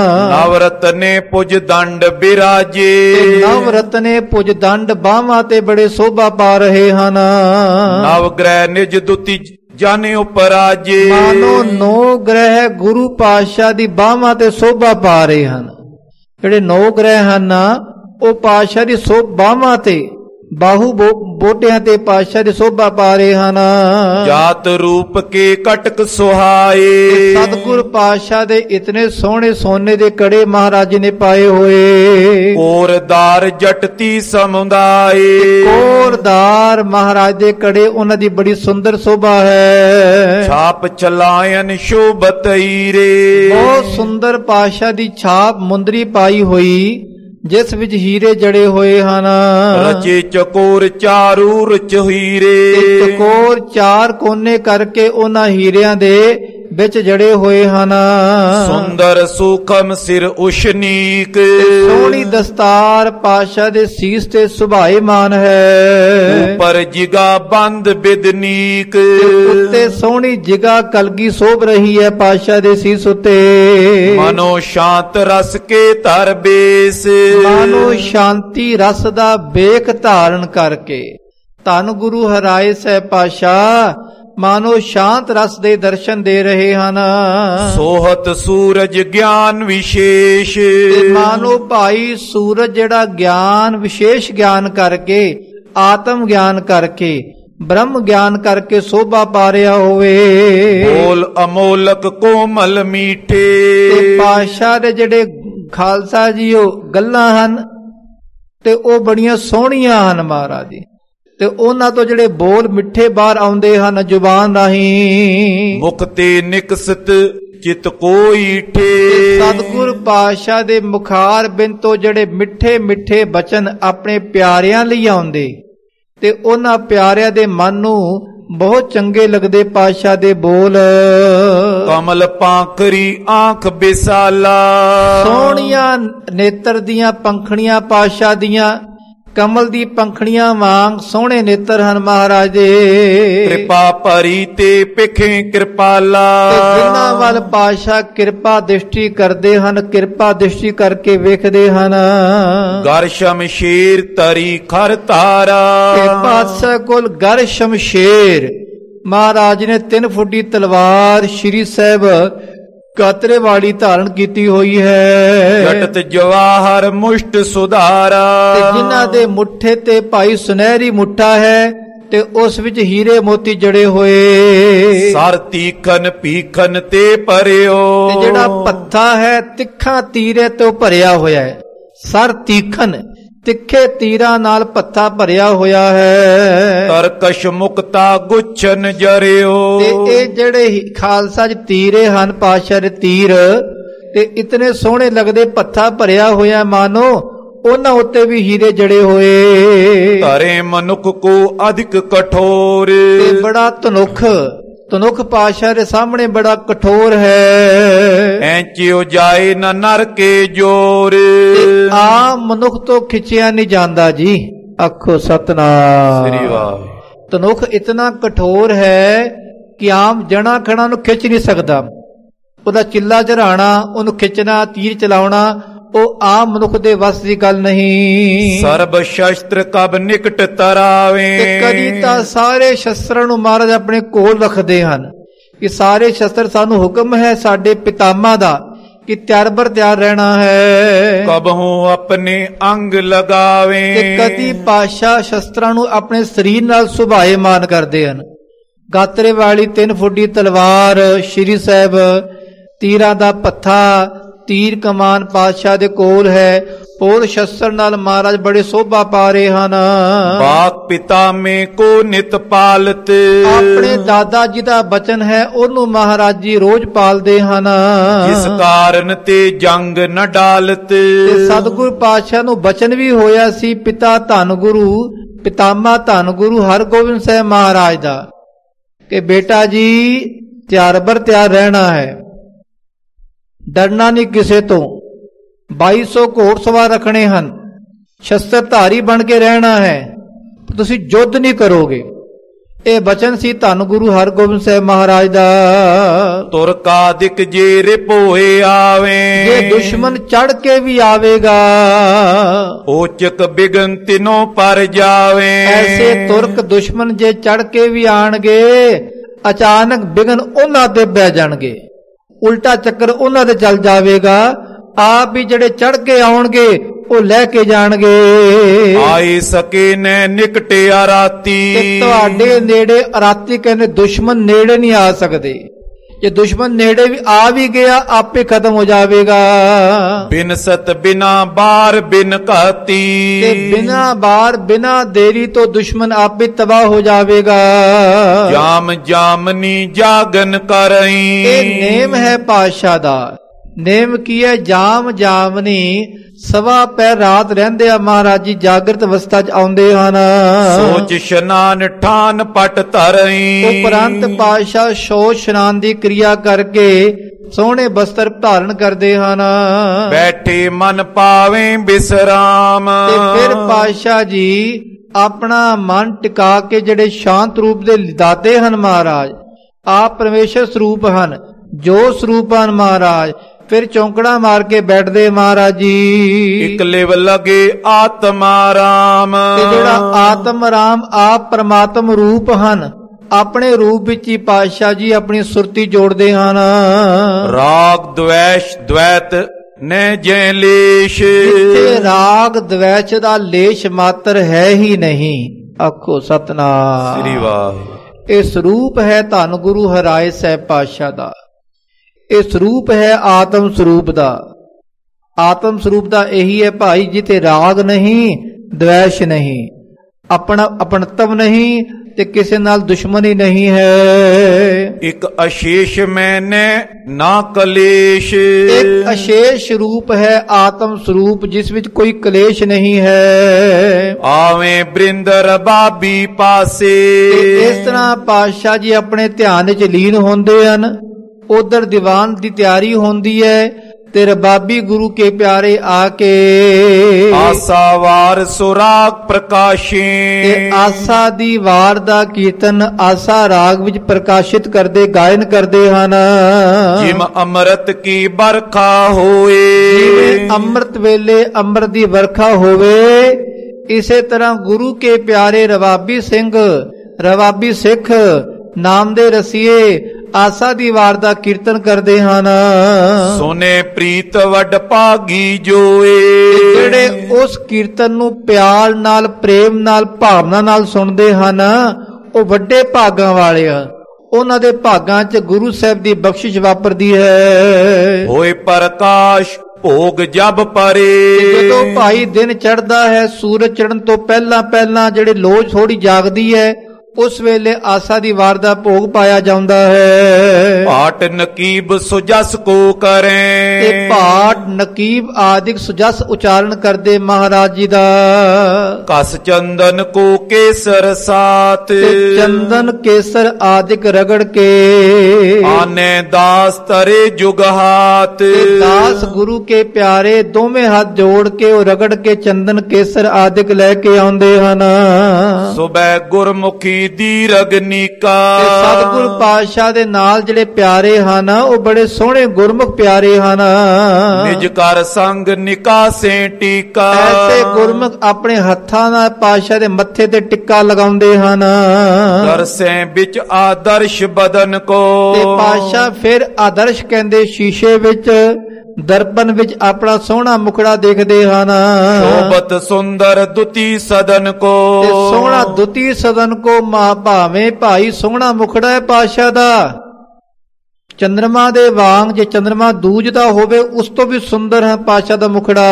ਨਵਰਤਨੇ ਪੁਜ ਦੰਡ ਬਿਰਾਜੇ, ਨਵਰਤਨੇ ਪੁਜ ਦੰਡ ਬਾਹਾਂ ਤੇ ਬੜੇ ਸੋਭਾ ਪਾ ਰਹੇ ਹਨ। ਨਵ ਗ੍ਰਹਿ ਨਿਜ ਦੁਤੀ ਜਾਣੇ ਉਪਰਾਜੇ, ਮਾਨੋ ਨੌ ਗ੍ਰਹਿ ਗੁਰੂ ਪਾਤਸ਼ਾਹ ਦੀ ਬਾਹਾਂ ਤੇ ਸੋਭਾ ਪਾ ਰਹੇ ਹਨ। ਜਿਹੜੇ ਨੌ ਗ੍ਰਹਿ ਹਨ ਉਹ ਪਾਤਸ਼ਾਹ ਦੀ ਸੋਭਾਵਾਂ ਤੇ ਬਾਹੂ ਬੋਟਿਆਂ ਤੇ ਪਾਤਸ਼ਾਹ ਦੀ ਸੋਭਾ ਪਾ ਰਹੇ ਹਨ। ਜਾਤ ਰੂਪ ਕੇ ਕਟਕ ਸੁਹਾਏ, ਸਤਿਗੁਰ ਪਾਤਸ਼ਾਹ ਦੇ ਇਤਨੇ ਸੋਹਣੇ ਸੋਨੇ ਦੇ ਕੜੇ ਮਹਾਰਾਜ ਨੇ ਪਾਏ ਹੋਏ। ਕੋਰਦਾਰ ਜਟਤੀ ਸਮੁਦਾਏ, ਕੋਰਦਾਰ ਮਹਾਰਾਜ ਦੇ ਕੜੇ ਉਹਨਾਂ ਦੀ ਬੜੀ ਸੁੰਦਰ ਸ਼ੋਭਾ ਹੈ। ਛਾਪ ਚਲਾਇਨ ਸ਼ੋਭਤ ਹੀਰੇ, ਬਹੁਤ ਸੁੰਦਰ ਪਾਤਸ਼ਾਹ ਦੀ ਛਾਪ ਮੁੰਦਰੀ ਪਾਈ ਹੋਈ ਜਿਸ ਵਿੱਚ ਹੀਰੇ ਜੜੇ ਹੋਏ ਹਨ। ਰਚੇ ਚਕੋਰ ਚਾਰੂ ਰਚ ਹੀਰੇ, ਚਕੋਰ ਚਾਰ ਕੋਨੇ ਕਰਕੇ ਉਹਨਾਂ ਹੀਰਿਆਂ ਦੇ ਵਿੱਚ ਜੜੇ ਹੋਏ ਹਨ। ਸੁੰਦਰ ਸੂਖਮ ਸਿਰ ਉਸ਼ਨੀਕ, ਸੋਹਣੀ ਦਸਤਾਰ ਪਾਤਸ਼ਾਹ ਦੇ ਸੀਸ ਤੇ ਸੁਭਾਏਮਾਨ ਹੈ। ਉੱਪਰ ਜਿਗਾ ਬੰਦ ਬਿਦਨੀਕ, ਉੱਤੇ ਸੋਹਣੀ ਜਿਗਾ ਕਲਗੀ ਸੋਭ ਰਹੀ ਹੈ ਪਾਤਸ਼ਾਹ ਦੇ ਸੀਸ ਉੱਤੇ। ਮਨੋ ਸ਼ਾਂਤ ਰਸ ਕੇ ਧਰ ਬੇਸ, ਮਨੋ ਸ਼ਾਂਤੀ ਰਸ ਦਾ ਬੇਖ ਧਾਰਨ ਕਰਕੇ ਧੰਨ ਗੁਰੂ ਹਰਾਏ ਸਾਹਿਬ ਪਾਤਸ਼ਾਹ ਮਾਨੋ ਸ਼ਾਂਤ ਰਸ ਦੇ ਦਰਸ਼ਨ ਦੇ ਰਹੇ ਹਨ। ਸੋਹਤ ਸੂਰਜ ਗਿਆਨ ਵਿਸ਼ੇਸ਼, ਮਾਨੋ ਭਾਈ ਸੂਰਜ ਜਿਹੜਾ ਗਿਆਨ ਵਿਸ਼ੇਸ਼ ਗਿਆਨ ਕਰਕੇ ਆਤਮ ਗਿਆਨ ਕਰਕੇ ਬ੍ਰਹਮ ਗਿਆਨ ਕਰਕੇ ਸੋਭਾ ਪਾ ਰਿਹਾ ਹੋਵੇ। ਬੋਲ ਅਮੋਲਕ ਕੋਮਲ ਮੀਠੇ, ਤੇ ਪਾਤਸ਼ਾਹ ਦੇ ਜਿਹੜੇ ਖਾਲਸਾ ਜੀ ਉਹ ਗੱਲਾਂ ਹਨ ਤੇ ਉਹ ਬੜੀਆਂ ਸੋਹਣੀਆਂ ਹਨ ਮਹਾਰਾਜ ਜੀ, ਤੇ ਉਹਨਾਂ ਤੋਂ ਜਿਹੜੇ ਬੋਲ ਮਿੱਠੇ ਬਾਹਰ ਆਉਂਦੇ ਹਨ ਜ਼ੁਬਾਨ ਰਾਹੀਂ। ਮੁਕਤੇ ਨਿਕਸਤ ਚਿਤ ਕੋਈ ਠੇ, ਸਤਿਗੁਰ ਪਾਤਸ਼ਾਹ ਦੇ ਮੁਖਾਰ ਬਿੰਦ ਤੋਂ ਜਿਹੜੇ ਮਿੱਠੇ ਮਿੱਠੇ ਬਚਨ ਆਪਣੇ ਪਿਆਰਿਆਂ ਲਈ ਆਉਂਦੇ ਤੇ ਉਹਨਾਂ ਪਿਆਰਿਆਂ ਦੇ ਮਨ ਨੂੰ ਬਹੁਤ ਚੰਗੇ ਲੱਗਦੇ ਪਾਤਸ਼ਾਹ ਦੇ ਬੋਲ। ਕਮਲ ਪਾਖਰੀ ਆਂਖ ਬਿਸਾਲਾ, ਸੋਹਣੀਆਂ ਨੇਤਰ ਦੀਆਂ ਪੰਖੜੀਆਂ ਪਾਤਸ਼ਾਹ ਦੀਆਂ ਕਮਲ ਦੀ ਪੰਖੜੀਆਂ ਵਾਂਗ ਸੋਹਣੇ ਨੇਤਰ ਹਨ ਮਹਾਰਾਜ ਦੇ। ਕਿਰਪਾ ਭਰੀ ਤੇ ਪਿਖੇ ਕਿਰਪਾਲਾ, ਜਿਨ੍ਹਾਂ ਵੱਲ ਪਾਤਸ਼ਾਹ ਕਿਰਪਾ ਦ੍ਰਿਸ਼ਟੀ ਕਰਦੇ ਹਨ ਕਿਰਪਾ ਦ੍ਰਿਸ਼ਟੀ ਕਰਕੇ ਵੇਖਦੇ ਹਨ। ਗਰ ਸ਼ਮਸ਼ੀਰ ਤਰੀ ਖਰ ਤਾਰਾ, ਤੇ ਪਾਤਸ਼ਾਹ ਕੋਲ ਗਰ ਸ਼ਮਸ਼ੀਰ ਮਹਾਰਾਜ ਨੇ ਤਿੰਨ ਫੁੱਟੀ ਤਲਵਾਰ ਸ਼੍ਰੀ ਸਾਹਿਬ ਕਾਤਰੇ ਵਾਲੀ ਧਾਰਨ ਕੀਤੀ ਹੋਈ ਹੈ। ਜਟਤ ਜਵਾਹਰ ਮੁਸ਼ਟ ਸੁਧਾਰਾ, ਤੇ ਜਿਨ੍ਹਾਂ ਦੇ ਮੁੱਠੇ ਤੇ ਭਾਈ ਸੁਨਹਿਰੀ ਮੁੱਠਾ ਹੈ ਤੇ ਉਸ ਵਿੱਚ ਹੀਰੇ ਮੋਤੀ ਜੜੇ ਹੋਏ। ਸਰ ਤੀਖਨ ਪੀਖਨ ਤੇ ਭਰਿਓ, ਤੇ ਜਿਹੜਾ ਪੱਥਾ ਹੈ ਤਿੱਖਾ ਤੀਰੇ ਤੋਂ ਭਰਿਆ ਹੋਇਆ ਹੈ। ਸਰ ਤੀਖਨ ਤਿੱਖੇ ਤੀਰਾਂ ਨਾਲ ਪੱਥਾ ਭਰਿਆ ਹੋਇਆ ਹੈ। ਤਰਕਸ਼ ਮੁਕਤਾ ਗੁੱਛਨ ਜਰਿਓ, ਤੇ ਇਹ ਜਿਹੜੇ ਖਾਲਸਾ ਚ ਤੀਰੇ ਹਨ ਪਾਤਸ਼ਾਹ ਦੇ ਤੀਰ ਤੇ ਇਤਨੇ ਸੋਹਣੇ ਲੱਗਦੇ ਪੱਥਾ ਭਰਿਆ ਹੋਇਆ ਮਾਨੋ ਉਹਨਾਂ ਉੱਤੇ ਵੀ ਹੀਰੇ ਜੜੇ ਹੋਏ। ਧਰੇ ਮਨੁੱਖ ਕੋ ਅਧਿਕ ਕਠੋਰ, ਤੇ ਬੜਾ ਧਨੁਖ ਧਨੁਖ ਪਾਤਸ਼ਾਹ ਦੇ ਸਾਹਮਣੇ ਬੜਾ ਕਠੋਰ ਹੈ। ਐਂਚਿਓ ਜਾਏ ਨਾ ਨਰ ਕੇ ਜੋਰ, ਆਮ ਮਨੁੱਖ ਤੋਂ ਖਿੱਚਿਆ ਨਹੀਂ ਜਾਂਦਾ ਜੀ। ਆਖੋ ਸਤਨਾਮ ਸ੍ਰੀ ਵਾਹਿਗੁਰੂ। ਧਨੁਖ ਇਤਨਾ ਕਠੋਰ ਹੈ ਕਿ ਆਮ ਜਣਾ ਖਣਾ ਨੂੰ ਖਿੱਚ ਨਹੀਂ ਸਕਦਾ। ਉਹਦਾ ਚਿੱਲਾ ਚੜਾਣਾ ਉਹਨੂੰ ਖਿੱਚਣਾ ਤੀਰ ਚਲਾਉਣਾ ਉਹ ਆਮ ਮਨੁੱਖ ਦੇ ਵੱਸ ਦੀ ਗੱਲ ਨਹੀਂ। ਸਰਬ ਸ਼ਸਤਰ ਕਬ ਨਿਕਟ ਤਰਾਵੇ, ਤੇ ਕਦੀ ਤਾਂ ਸਾਰੇ ਸ਼ਸਤਰਾਂ ਨੂੰ ਮਹਾਰਾਜ ਆਪਣੇ ਕੋਲ ਰੱਖਦੇ ਹਨ ਕਿ ਸਾਰੇ ਸ਼ਸਤਰ ਸਾਨੂੰ ਹੁਕਮ ਹੈ ਸਾਡੇ ਪਿਤਾਮਾ ਦਾ ਕਿ ਤਿਆਰ ਬਰ ਤਿਆਰ ਰਹਿਣਾ ਹੈ। ਕਬਹੂ ਆਪਣੇ ਅੰਗ ਲਗਾਵੇ, ਤੇ ਕਦੀ ਪਾਤਸ਼ਾਹ ਸ਼ਸਤਰਾਂ ਨੂੰ ਆਪਣੇ ਸਰੀਰ ਨਾਲ ਸੁਭਾਏਮਾਨ ਕਰਦੇ ਹਨ। ਗਾਤਰੇ ਵਾਲੀ ਤਿੰਨ ਫੁੱਟੀ ਤਲਵਾਰ ਸ਼੍ਰੀ ਸਾਹਿਬ, ਤੀਰਾਂ ਦਾ ਪੱਥਾ ਤੀਰ ਕਮਾਨ ਪਾਤਸ਼ਾਹ ਦੇ ਕੋਲ ਹੈ। ਹੋਰ ਸ਼ਸਤਰ ਨਾਲ ਮਹਾਰਾਜ ਬੜੇ ਸੋਭਾ ਪਾ ਰਹੇ ਹਨ। ਬਾਪ ਪਿਤਾ ਮੇ ਕੋ ਨਿਤ ਪਾਲਤ, ਆਪਣੇ ਦਾਦਾ ਜੀ ਦਾ ਬਚਨ ਹੈ ਉਹਨੂੰ ਮਹਾਰਾਜ ਜੀ ਰੋਜ਼ ਪਾਲਦੇ ਹਨ। ਜਿਸ ਕਾਰਨ ਤੇ ਜੰਗ ਨ ਡਾਲਤ, ਤੇ ਸਤਿਗੁਰ ਪਾਤਸ਼ਾਹ ਨੂੰ ਬਚਨ ਵੀ ਹੋਇਆ ਸੀ ਪਿਤਾ ਧੰਨ ਗੁਰੂ ਪਿਤਾਮਾ ਧੰਨ ਗੁਰੂ ਹਰਗੋਬਿੰਦ ਸਾਹਿਬ ਮਹਾਰਾਜ ਦਾ ਕਿ ਬੇਟਾ ਜੀ ਤਿਆਰ ਬਰ ਤਿਆਰ ਰਹਿਣਾ ਹੈ, ਡਰਨਾ ਨਹੀਂ ਕਿਸੇ ਤੋਂ। ਬਾਈ ਸੌ ਘੋੜ ਸਵਾਰ ਰੱਖਣੇ ਹਨ, ਸ਼ਸਤਰ ਧਾਰੀ ਬਣ ਕੇ ਰਹਿਣਾ ਹੈ, ਤੁਸੀਂ ਯੁੱਧ ਨਹੀਂ ਕਰੋਗੇ। ਇਹ ਬਚਨ ਸੀ ਧੰਨ ਗੁਰੂ ਹਰਗੋਬਿੰਦ ਸਾਹਿਬ ਮਹਾਰਾਜ ਦਾ। ਤੁਰਕਾਦਿਕ ਜੇ ਰਿਪੋਏ ਆਵੇ, ਜੇ ਦੁਸ਼ਮਨ ਚੜ ਕੇ ਵੀ ਆਵੇਗਾ ਓਚਕ ਬਿਗਨ ਤਿਨੋਂ ਪਰ ਜਾਵੇ। ਐਸੇ ਤੁਰਕ ਦੁਸ਼ਮਨ ਜੇ ਚੜ ਕੇ ਵੀ ਆਣਗੇ ਅਚਾਨਕ ਬਿਗਨ ਉਹਨਾਂ ਤੇ ਬਹਿ ਜਾਣਗੇ, ਉਲਟਾ ਚੱਕਰ ਉਹਨਾਂ ਦੇ ਚੱਲ ਜਾਵੇਗਾ। ਆਪ ਵੀ ਜਿਹੜੇ ਚੜ ਕੇ ਆਉਣਗੇ ਉਹ ਲੈ ਕੇ ਜਾਣਗੇ। ਆਏ ਸਕੇ ਨੇ ਨਿਕਟਿਆ ਰਾਤੀ, ਤੇ ਤੁਹਾਡੇ ਨੇੜੇ ਰਾਤੀ ਕਹਿੰਦੇ ਦੁਸ਼ਮਣ ਨੇੜੇ ਨਹੀਂ ਆ ਸਕਦੇ। ਜੇ ਦੁਸ਼ਮਣ ਨੇੜੇ ਵੀ ਆ ਵੀ ਗਿਆ ਆਪੇ ਖਤਮ ਹੋ ਜਾਵੇਗਾ। ਬਿਨ ਸਤ ਬਿਨਾ ਬਾਰ ਬਿਨ ਘਾਤੀ, ਤੇ ਬਿਨਾ ਬਾਰ ਬਿਨਾ ਦੇਰੀ ਤੋਂ ਦੁਸ਼ਮਣ ਆਪੇ ਤਬਾਹ ਹੋ ਜਾਵੇਗਾ। ਜਾਮ ਜਾਮਨੀ ਜਾਗਨ ਕਰਈ, ਇਹ ਨੇਮ ਹੈ ਪਾਤਸ਼ਾਹ ਦਾ। ਨੇਮ ਕੀ ਹੈ? ਜਾਮ ਜਾਮਨੀ ਸਵਾ ਪੈ ਰਾਤ ਰਹਿੰਦੇ ਆ ਮਹਾਰਾਜ ਜੀ, ਜਾਗਰਤ ਅਵਸਥਾ ਚ ਆਉਂਦੇ ਹਨ। ਸੋਚ ਇਸ਼ਨਾਨ ਠਾਨ ਪਟ ਧਰਈ, ਉਪਰੰਤ ਪਾਤਸ਼ਾਹ ਸੋਚ ਇਸ਼ਨਾਨ ਦੀ ਕਿਰਿਆ ਕਰਕੇ ਸੋਹਣੇ ਬਸਤਰ ਧਾਰਨ ਕਰਦੇ ਹਨ। ਬੈਠੇ ਮਨ ਪਾਵੇਂ ਬਿਸਰਾਮ, ਤੇ ਫਿਰ ਪਾਤਸ਼ਾਹ ਜੀ ਆਪਣਾ ਮਨ ਟਿਕਾ ਕੇ ਜਿਹੜੇ ਸ਼ਾਂਤ ਰੂਪ ਦੇ ਦਾਤੇ ਹਨ ਮਹਾਰਾਜ, ਆਪ ਪਰਮੇਸ਼ਰ ਸਰੂਪ ਹਨ, ਜੋ ਸਰੂਪ ਹਨ ਮਹਾਰਾਜ, ਫਿਰ ਚੌਂਕੜਾ ਮਾਰ ਕੇ ਬੈਠਦੇ ਮਹਾਰਾਜ ਜੀ। ਇਕ ਲਿਵ ਲਗੇ ਆਤਮਾ ਰਾਮ, ਤੇ ਜਿਹੜਾ ਆਤਮ ਰਾਮ ਆਪ ਪਰਮਾਤਮ ਰੂਪ ਹਨ, ਆਪਣੇ ਰੂਪ ਵਿੱਚ ਹੀ ਪਾਤਸ਼ਾਹ ਜੀ ਆਪਣੀ ਸੁਰਤੀ ਜੋੜਦੇ ਹਨ। ਰਾਗ ਦ્વੈਸ਼ ਦ્વੈਤ ਨੇ ਜੈ ਲੇਸ਼, ਜਿੱਥੇ ਰਾਗ ਦ્વੈਸ਼ ਦਾ ਲੇਸ਼ ਮਾਤਰ ਹੈ ਹੀ ਨਹੀਂ। ਆਖੋ ਸਤਨਾਮ ਸ੍ਰੀ ਵਾਹਿਗੁਰੂ। ਇਹ ਸਰੂਪ ਹੈ ਧੰਨ ਗੁਰੂ ਹਰਿਰਾਏ ਸਾਹਿਬ ਪਾਤਸ਼ਾਹ ਦਾ। ਇਹ ਸਰੂਪ ਹੈ ਆਤਮ ਸਰੂਪ ਦਾ। ਆਤਮ ਸਰੂਪ ਦਾ ਇਹੀ ਹੈ ਭਾਈ, ਜਿੱਥੇ ਰਾਗ ਨਹੀਂ ਦ્વੈਸ਼ ਨਹੀਂ, ਆਪਣਾ ਆਪਣਤਵ ਨਹੀਂ ਤੇ ਕਿਸੇ ਨਾਲ ਦੁਸ਼ਮਣੀ ਨਹੀਂ ਹੈ। ਇੱਕ ਅਸ਼ੇਸ਼ ਮੈਨੇ ਨਾ ਕਲੇਸ਼, ਇੱਕ ਅਸ਼ੇਸ਼ ਰੂਪ ਹੈ ਆਤਮ ਸਰੂਪ ਜਿਸ ਵਿੱਚ ਕੋਈ ਕਲੇਸ਼ ਨਹੀਂ ਹੈ। ਆਵੇਂ ਬ੍ਰਿੰਦਰ ਬਾਬੀ ਪਾਸੇ, ਇਸ ਤਰ੍ਹਾਂ ਪਾਤਸ਼ਾਹ ਜੀ ਆਪਣੇ ਧਿਆਨ ਵਿੱਚ ਲੀਨ ਹੁੰਦੇ ਹਨ। ਉਧਰ ਦੀਵਾਨ ਦੀ ਤਿਆਰੀ ਹੁੰਦੀ ਹੈ ਤੇ ਰਬਾਬੀ ਗੁਰੂ ਕੇ ਪਿਆਰੇ ਆ ਕੇ ਆਸਾ ਵਾਰ ਸੁਰਾਗ ਪ੍ਰਕਾਸ਼ੇ, ਤੇ ਆਸਾ ਦੀ ਵਾਰ ਦਾ ਕੀਰਤਨ ਆਸਾ ਰਾਗ ਵਿੱਚ ਪ੍ਰਕਾਸ਼ਿਤ ਕਰਦੇ ਗਾਇਨ ਕਰਦੇ ਹਨ। ਜਿਮ ਅੰਮ੍ਰਿਤ ਕੀ ਬਰਖਾ ਹੋਏ, ਜਿਵੇਂ ਅੰਮ੍ਰਿਤ ਵੇਲੇ ਅੰਮ੍ਰਿਤ ਦੀ ਵਰਖਾ ਹੋਵੇ, ਇਸੇ ਤਰ੍ਹਾਂ ਗੁਰੂ ਕੇ ਪਿਆਰੇ ਰਬਾਬੀ ਸਿੰਘ ਰਬਾਬੀ ਸਿੱਖ ਨਾਮ ਦੇ ਰਸੀਏ ਆਸਾ ਦੀ ਵਾਰ ਦਾ ਕੀਰਤਨ ਕਰਦੇ ਹਨ। ਸੋਨੇ ਪ੍ਰੀਤ ਵੱਡ ਭਾਗੀ ਜੋਏ, ਜਿਹੜੇ ਉਸ ਕੀਰਤਨ ਨੂੰ ਪਿਆਰ ਨਾਲ ਪ੍ਰੇਮ ਨਾਲ ਭਾਵਨਾ ਨਾਲ ਸੁਣਦੇ ਹਨ ਉਹ ਵੱਡੇ ਭਾਗਾਂ ਵਾਲੇ ਆ। ਉਹਨਾਂ ਦੇ ਭਾਗਾਂ 'ਚ ਗੁਰੂ ਸਾਹਿਬ ਦੀ ਬਖਸ਼ਿਸ਼ ਵਾਪਰਦੀ ਹੈ। ਹੋਏ ਪ੍ਰਕਾਸ਼ ਭੋਗ ਜਬ ਪਰੇ, ਜਦੋਂ ਭਾਈ ਦਿਨ ਚੜ੍ਹਦਾ ਹੈ, ਸੂਰਜ ਚੜ੍ਹਨ ਤੋਂ ਪਹਿਲਾਂ ਪਹਿਲਾਂ ਜਿਹੜੇ ਲੋਚ ਥੋੜੀ ਜਾਗਦੀ ਹੈ, ਉਸ ਵੇਲੇ ਆਸਾ ਦੀ ਵਾਰ ਦਾ ਭੋਗ ਪਾਇਆ ਜਾਂਦਾ ਹੈ। ਪਾਟ ਨਕੀਬ ਸੁਜਸ ਕੋ ਕਰੇ, ਤੇ ਪਾਟ ਨਕੀਬ ਆਦਿਕ ਸੁਜਸ ਉਚਾਰਨ ਕਰਦੇ ਮਹਾਰਾਜ ਜੀ ਦਾ। ਕਸ ਚੰਦਨ ਕੋ ਕੇਸਰ ਸਾਥ, ਤੇ ਚੰਦਨ ਕੇਸਰ ਆਦਿਕ ਰਗੜ ਕੇ ਆਨੇ ਦਾਸ ਤਰੇ ਜੁਗ ਹਾਥ, ਤੇ ਦਾਸ ਗੁਰੂ ਕੇ ਪਿਆਰੇ ਦੋਵੇਂ ਹੱਥ ਜੋੜ ਕੇ ਉਹ ਰਗੜ ਕੇ ਚੰਦਨ ਕੇਸਰ ਆਦਿਕ ਲੈ ਕੇ ਆਉਂਦੇ ਹਨ। ਸੁਬੈ ਗੁਰਮੁਖੀ ਦੀ ਰਗਨੀਕਾ, ਤੇ ਸਤਿਗੁਰ ਪਾਤਸ਼ਾਹ ਦੇ ਨਾਲ ਜਿਹੜੇ ਪਿਆਰੇ ਹਨ ਉਹ ਬੜੇ ਸੋਹਣੇ ਗੁਰਮੁਖ ਪਿਆਰੇ ਹਨ। ਨਿਜ ਕਰ ਸੰਗ ਨਿਕਾਸੇ ਟੀਕਾ, ਐਸੇ ਗੁਰਮੁਖ ਆਪਣੇ ਹੱਥਾਂ ਨਾਲ ਪਾਤਸ਼ਾਹ ਦੇ ਮੱਥੇ ਤੇ ਟਿੱਕਾ ਲਗਾਉਂਦੇ ਹਨ। ਦਰਸੇ ਵਿੱਚ ਆਦਰਸ਼ ਬਦਨ ਕੋ, ਤੇ ਪਾਤਸ਼ਾਹ ਫਿਰ ਆਦਰਸ਼ ਕਹਿੰਦੇ ਸ਼ੀਸ਼ੇ ਵਿੱਚ ਦਰਪਨ ਵਿੱਚ ਆਪਣਾ ਸੋਹਣਾ ਮੁਖੜਾ ਦੇਖਦੇ ਹਨ। ਸ਼ੋਭਤ ਸੁੰਦਰ ਦੁਤੀ ਸਦਨ ਕੋ, ਤੇ ਸੋਹਣਾ ਦੁਤੀ ਸਦਨ ਕੋ ਮਾ ਭਾਵੇਂ ਭਾਈ ਸੋਹਣਾ ਮੁਖੜਾ ਹੈ ਪਾਤਸ਼ਾਹ ਦਾ। ਚੰਦਰਮਾ ਦੇ ਵਾਂਗ ਜੇ ਚੰਦਰਮਾ ਦੂਜਦਾ ਹੋਵੇ ਉਸ ਤੋਂ ਵੀ ਸੁੰਦਰ ਹੈ ਪਾਤਸ਼ਾਹ ਦਾ ਮੁਖੜਾ।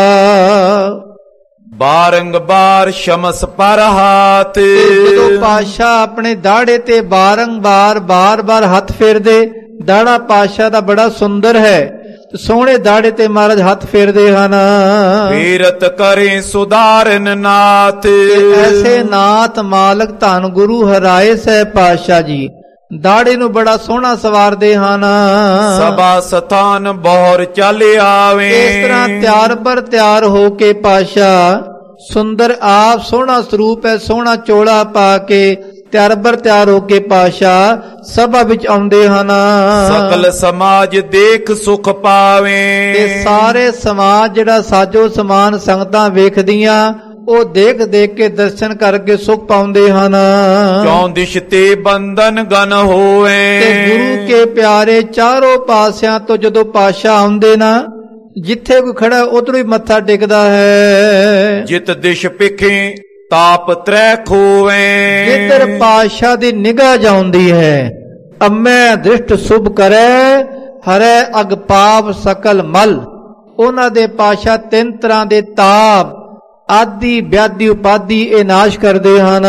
ਬਾਰੰਗਬਾਰ ਸ਼ਮਸ ਪਰ ਹਾਥ, ਜਦੋਂ ਪਾਤਸ਼ਾਹ ਆਪਣੇ ਦਾੜੇ ਤੇ ਬਾਰੰਬਾਰ ਬਾਰ-ਬਾਰ ਹੱਥ ਫੇਰਦੇ, ਦਾੜਾ ਪਾਤਸ਼ਾਹ ਦਾ ਬੜਾ ਸੁੰਦਰ ਹੈ, ਸੋਹਣੇ ਦਾੜੇ ਤੇ ਮਹਾਰਾਜ ਹੱਥ ਫੇਰਦੇ ਹਨ। ਫੇਰਤ ਕਰੇ ਸੁਧਾਰਨ ਨਾਥ, ਐਸੇ ਨਾਥ ਮਾਲਕ ਧੰਨ ਗੁਰੂ ਹਰਿਰਾਏ ਸਾਹਿਬ ਪਾਤਸ਼ਾਹ ਜੀ ਦਾੜੇ ਨੂੰ ਬੜਾ ਸੋਹਣਾ ਸਵਾਰਦੇ ਹਨ। ਸਭਾ ਸਥਾਨ ਬਹੁਰ ਚੱਲ ਆਵੇ, ਇਸ ਤਰ੍ਹਾਂ ਤਿਆਰ ਬਰ ਤਿਆਰ ਹੋ ਕੇ ਪਾਤਸ਼ਾਹ ਸੁੰਦਰ ਆਪ ਸੋਹਣਾ ਸਰੂਪ ਹੈ, ਸੋਹਣਾ ਚੋਲਾ ਪਾ ਕੇ ਤਿਆਰ ਬਰ ਤਿਆਰ ਹੋ ਕੇ ਪਾਤਸ਼ਾਹ ਸਭਾ ਵਿੱਚ ਆਉਂਦੇ ਹਨ। ਸਕਲ ਸਮਾਜ ਦੇਖ ਸੁਖ ਪਾਵੇ, ਤੇ ਸਾਰੇ ਸਮਾਜ ਜਿਹੜਾ ਸਾਜੋ ਸਮਾਨ ਸੰਗਤਾਂ ਵੇਖਦੀਆਂ ਉਹ ਦੇਖ ਦੇਖ ਕੇ ਦਰਸ਼ਨ ਕਰਕੇ ਸੁਖ ਪਾਉਂਦੇ ਹਨ। ਚੌਂ ਦਿਸ਼ ਤੇ ਬੰਧਨ ਗਨ ਹੋਏ, ਤੇ ਗੁਰੂ ਕੇ ਪਿਆਰੇ ਚਾਰੋਂ ਪਾਸਿਆਂ ਤੋਂ ਜਦੋਂ ਪਾਤਸ਼ਾਹ ਆਉਂਦੇ ਨਾ, ਜਿੱਥੇ ਕੋਈ ਖੜਾ ਉਧਰੋਂ ਹੀ ਮੱਥਾ ਟੇਕਦਾ ਹੈ। ਜਿਤ ਦਿਸ਼ ਪਿਖੇ ਤਾਪ ਤ੍ਰੈ ਖੋਵੇ, ਜਿੱਧਰ ਪਾਤਸ਼ਾਹ ਦੀ ਨਿਗਾਹ ਜਾਉਂਦੀ ਹੈ। ਅੰਮੈ ਦ੍ਰਿਸ਼ਟ ਸੁਭ ਕਰੈ ਹਰੈ ਅਗ ਪਾਪ ਸਕਲ ਮਲ। ਉਹਨਾਂ ਦੇ ਪਾਤਸ਼ਾਹ ਤਿੰਨ ਤਰ੍ਹਾਂ ਦੇ ਤਾਪ ਆਦਿ ਵਿਆਧੀ ਉਪਾਧੀ ਇਹ ਨਾਸ਼ ਕਰਦੇ ਹਨ।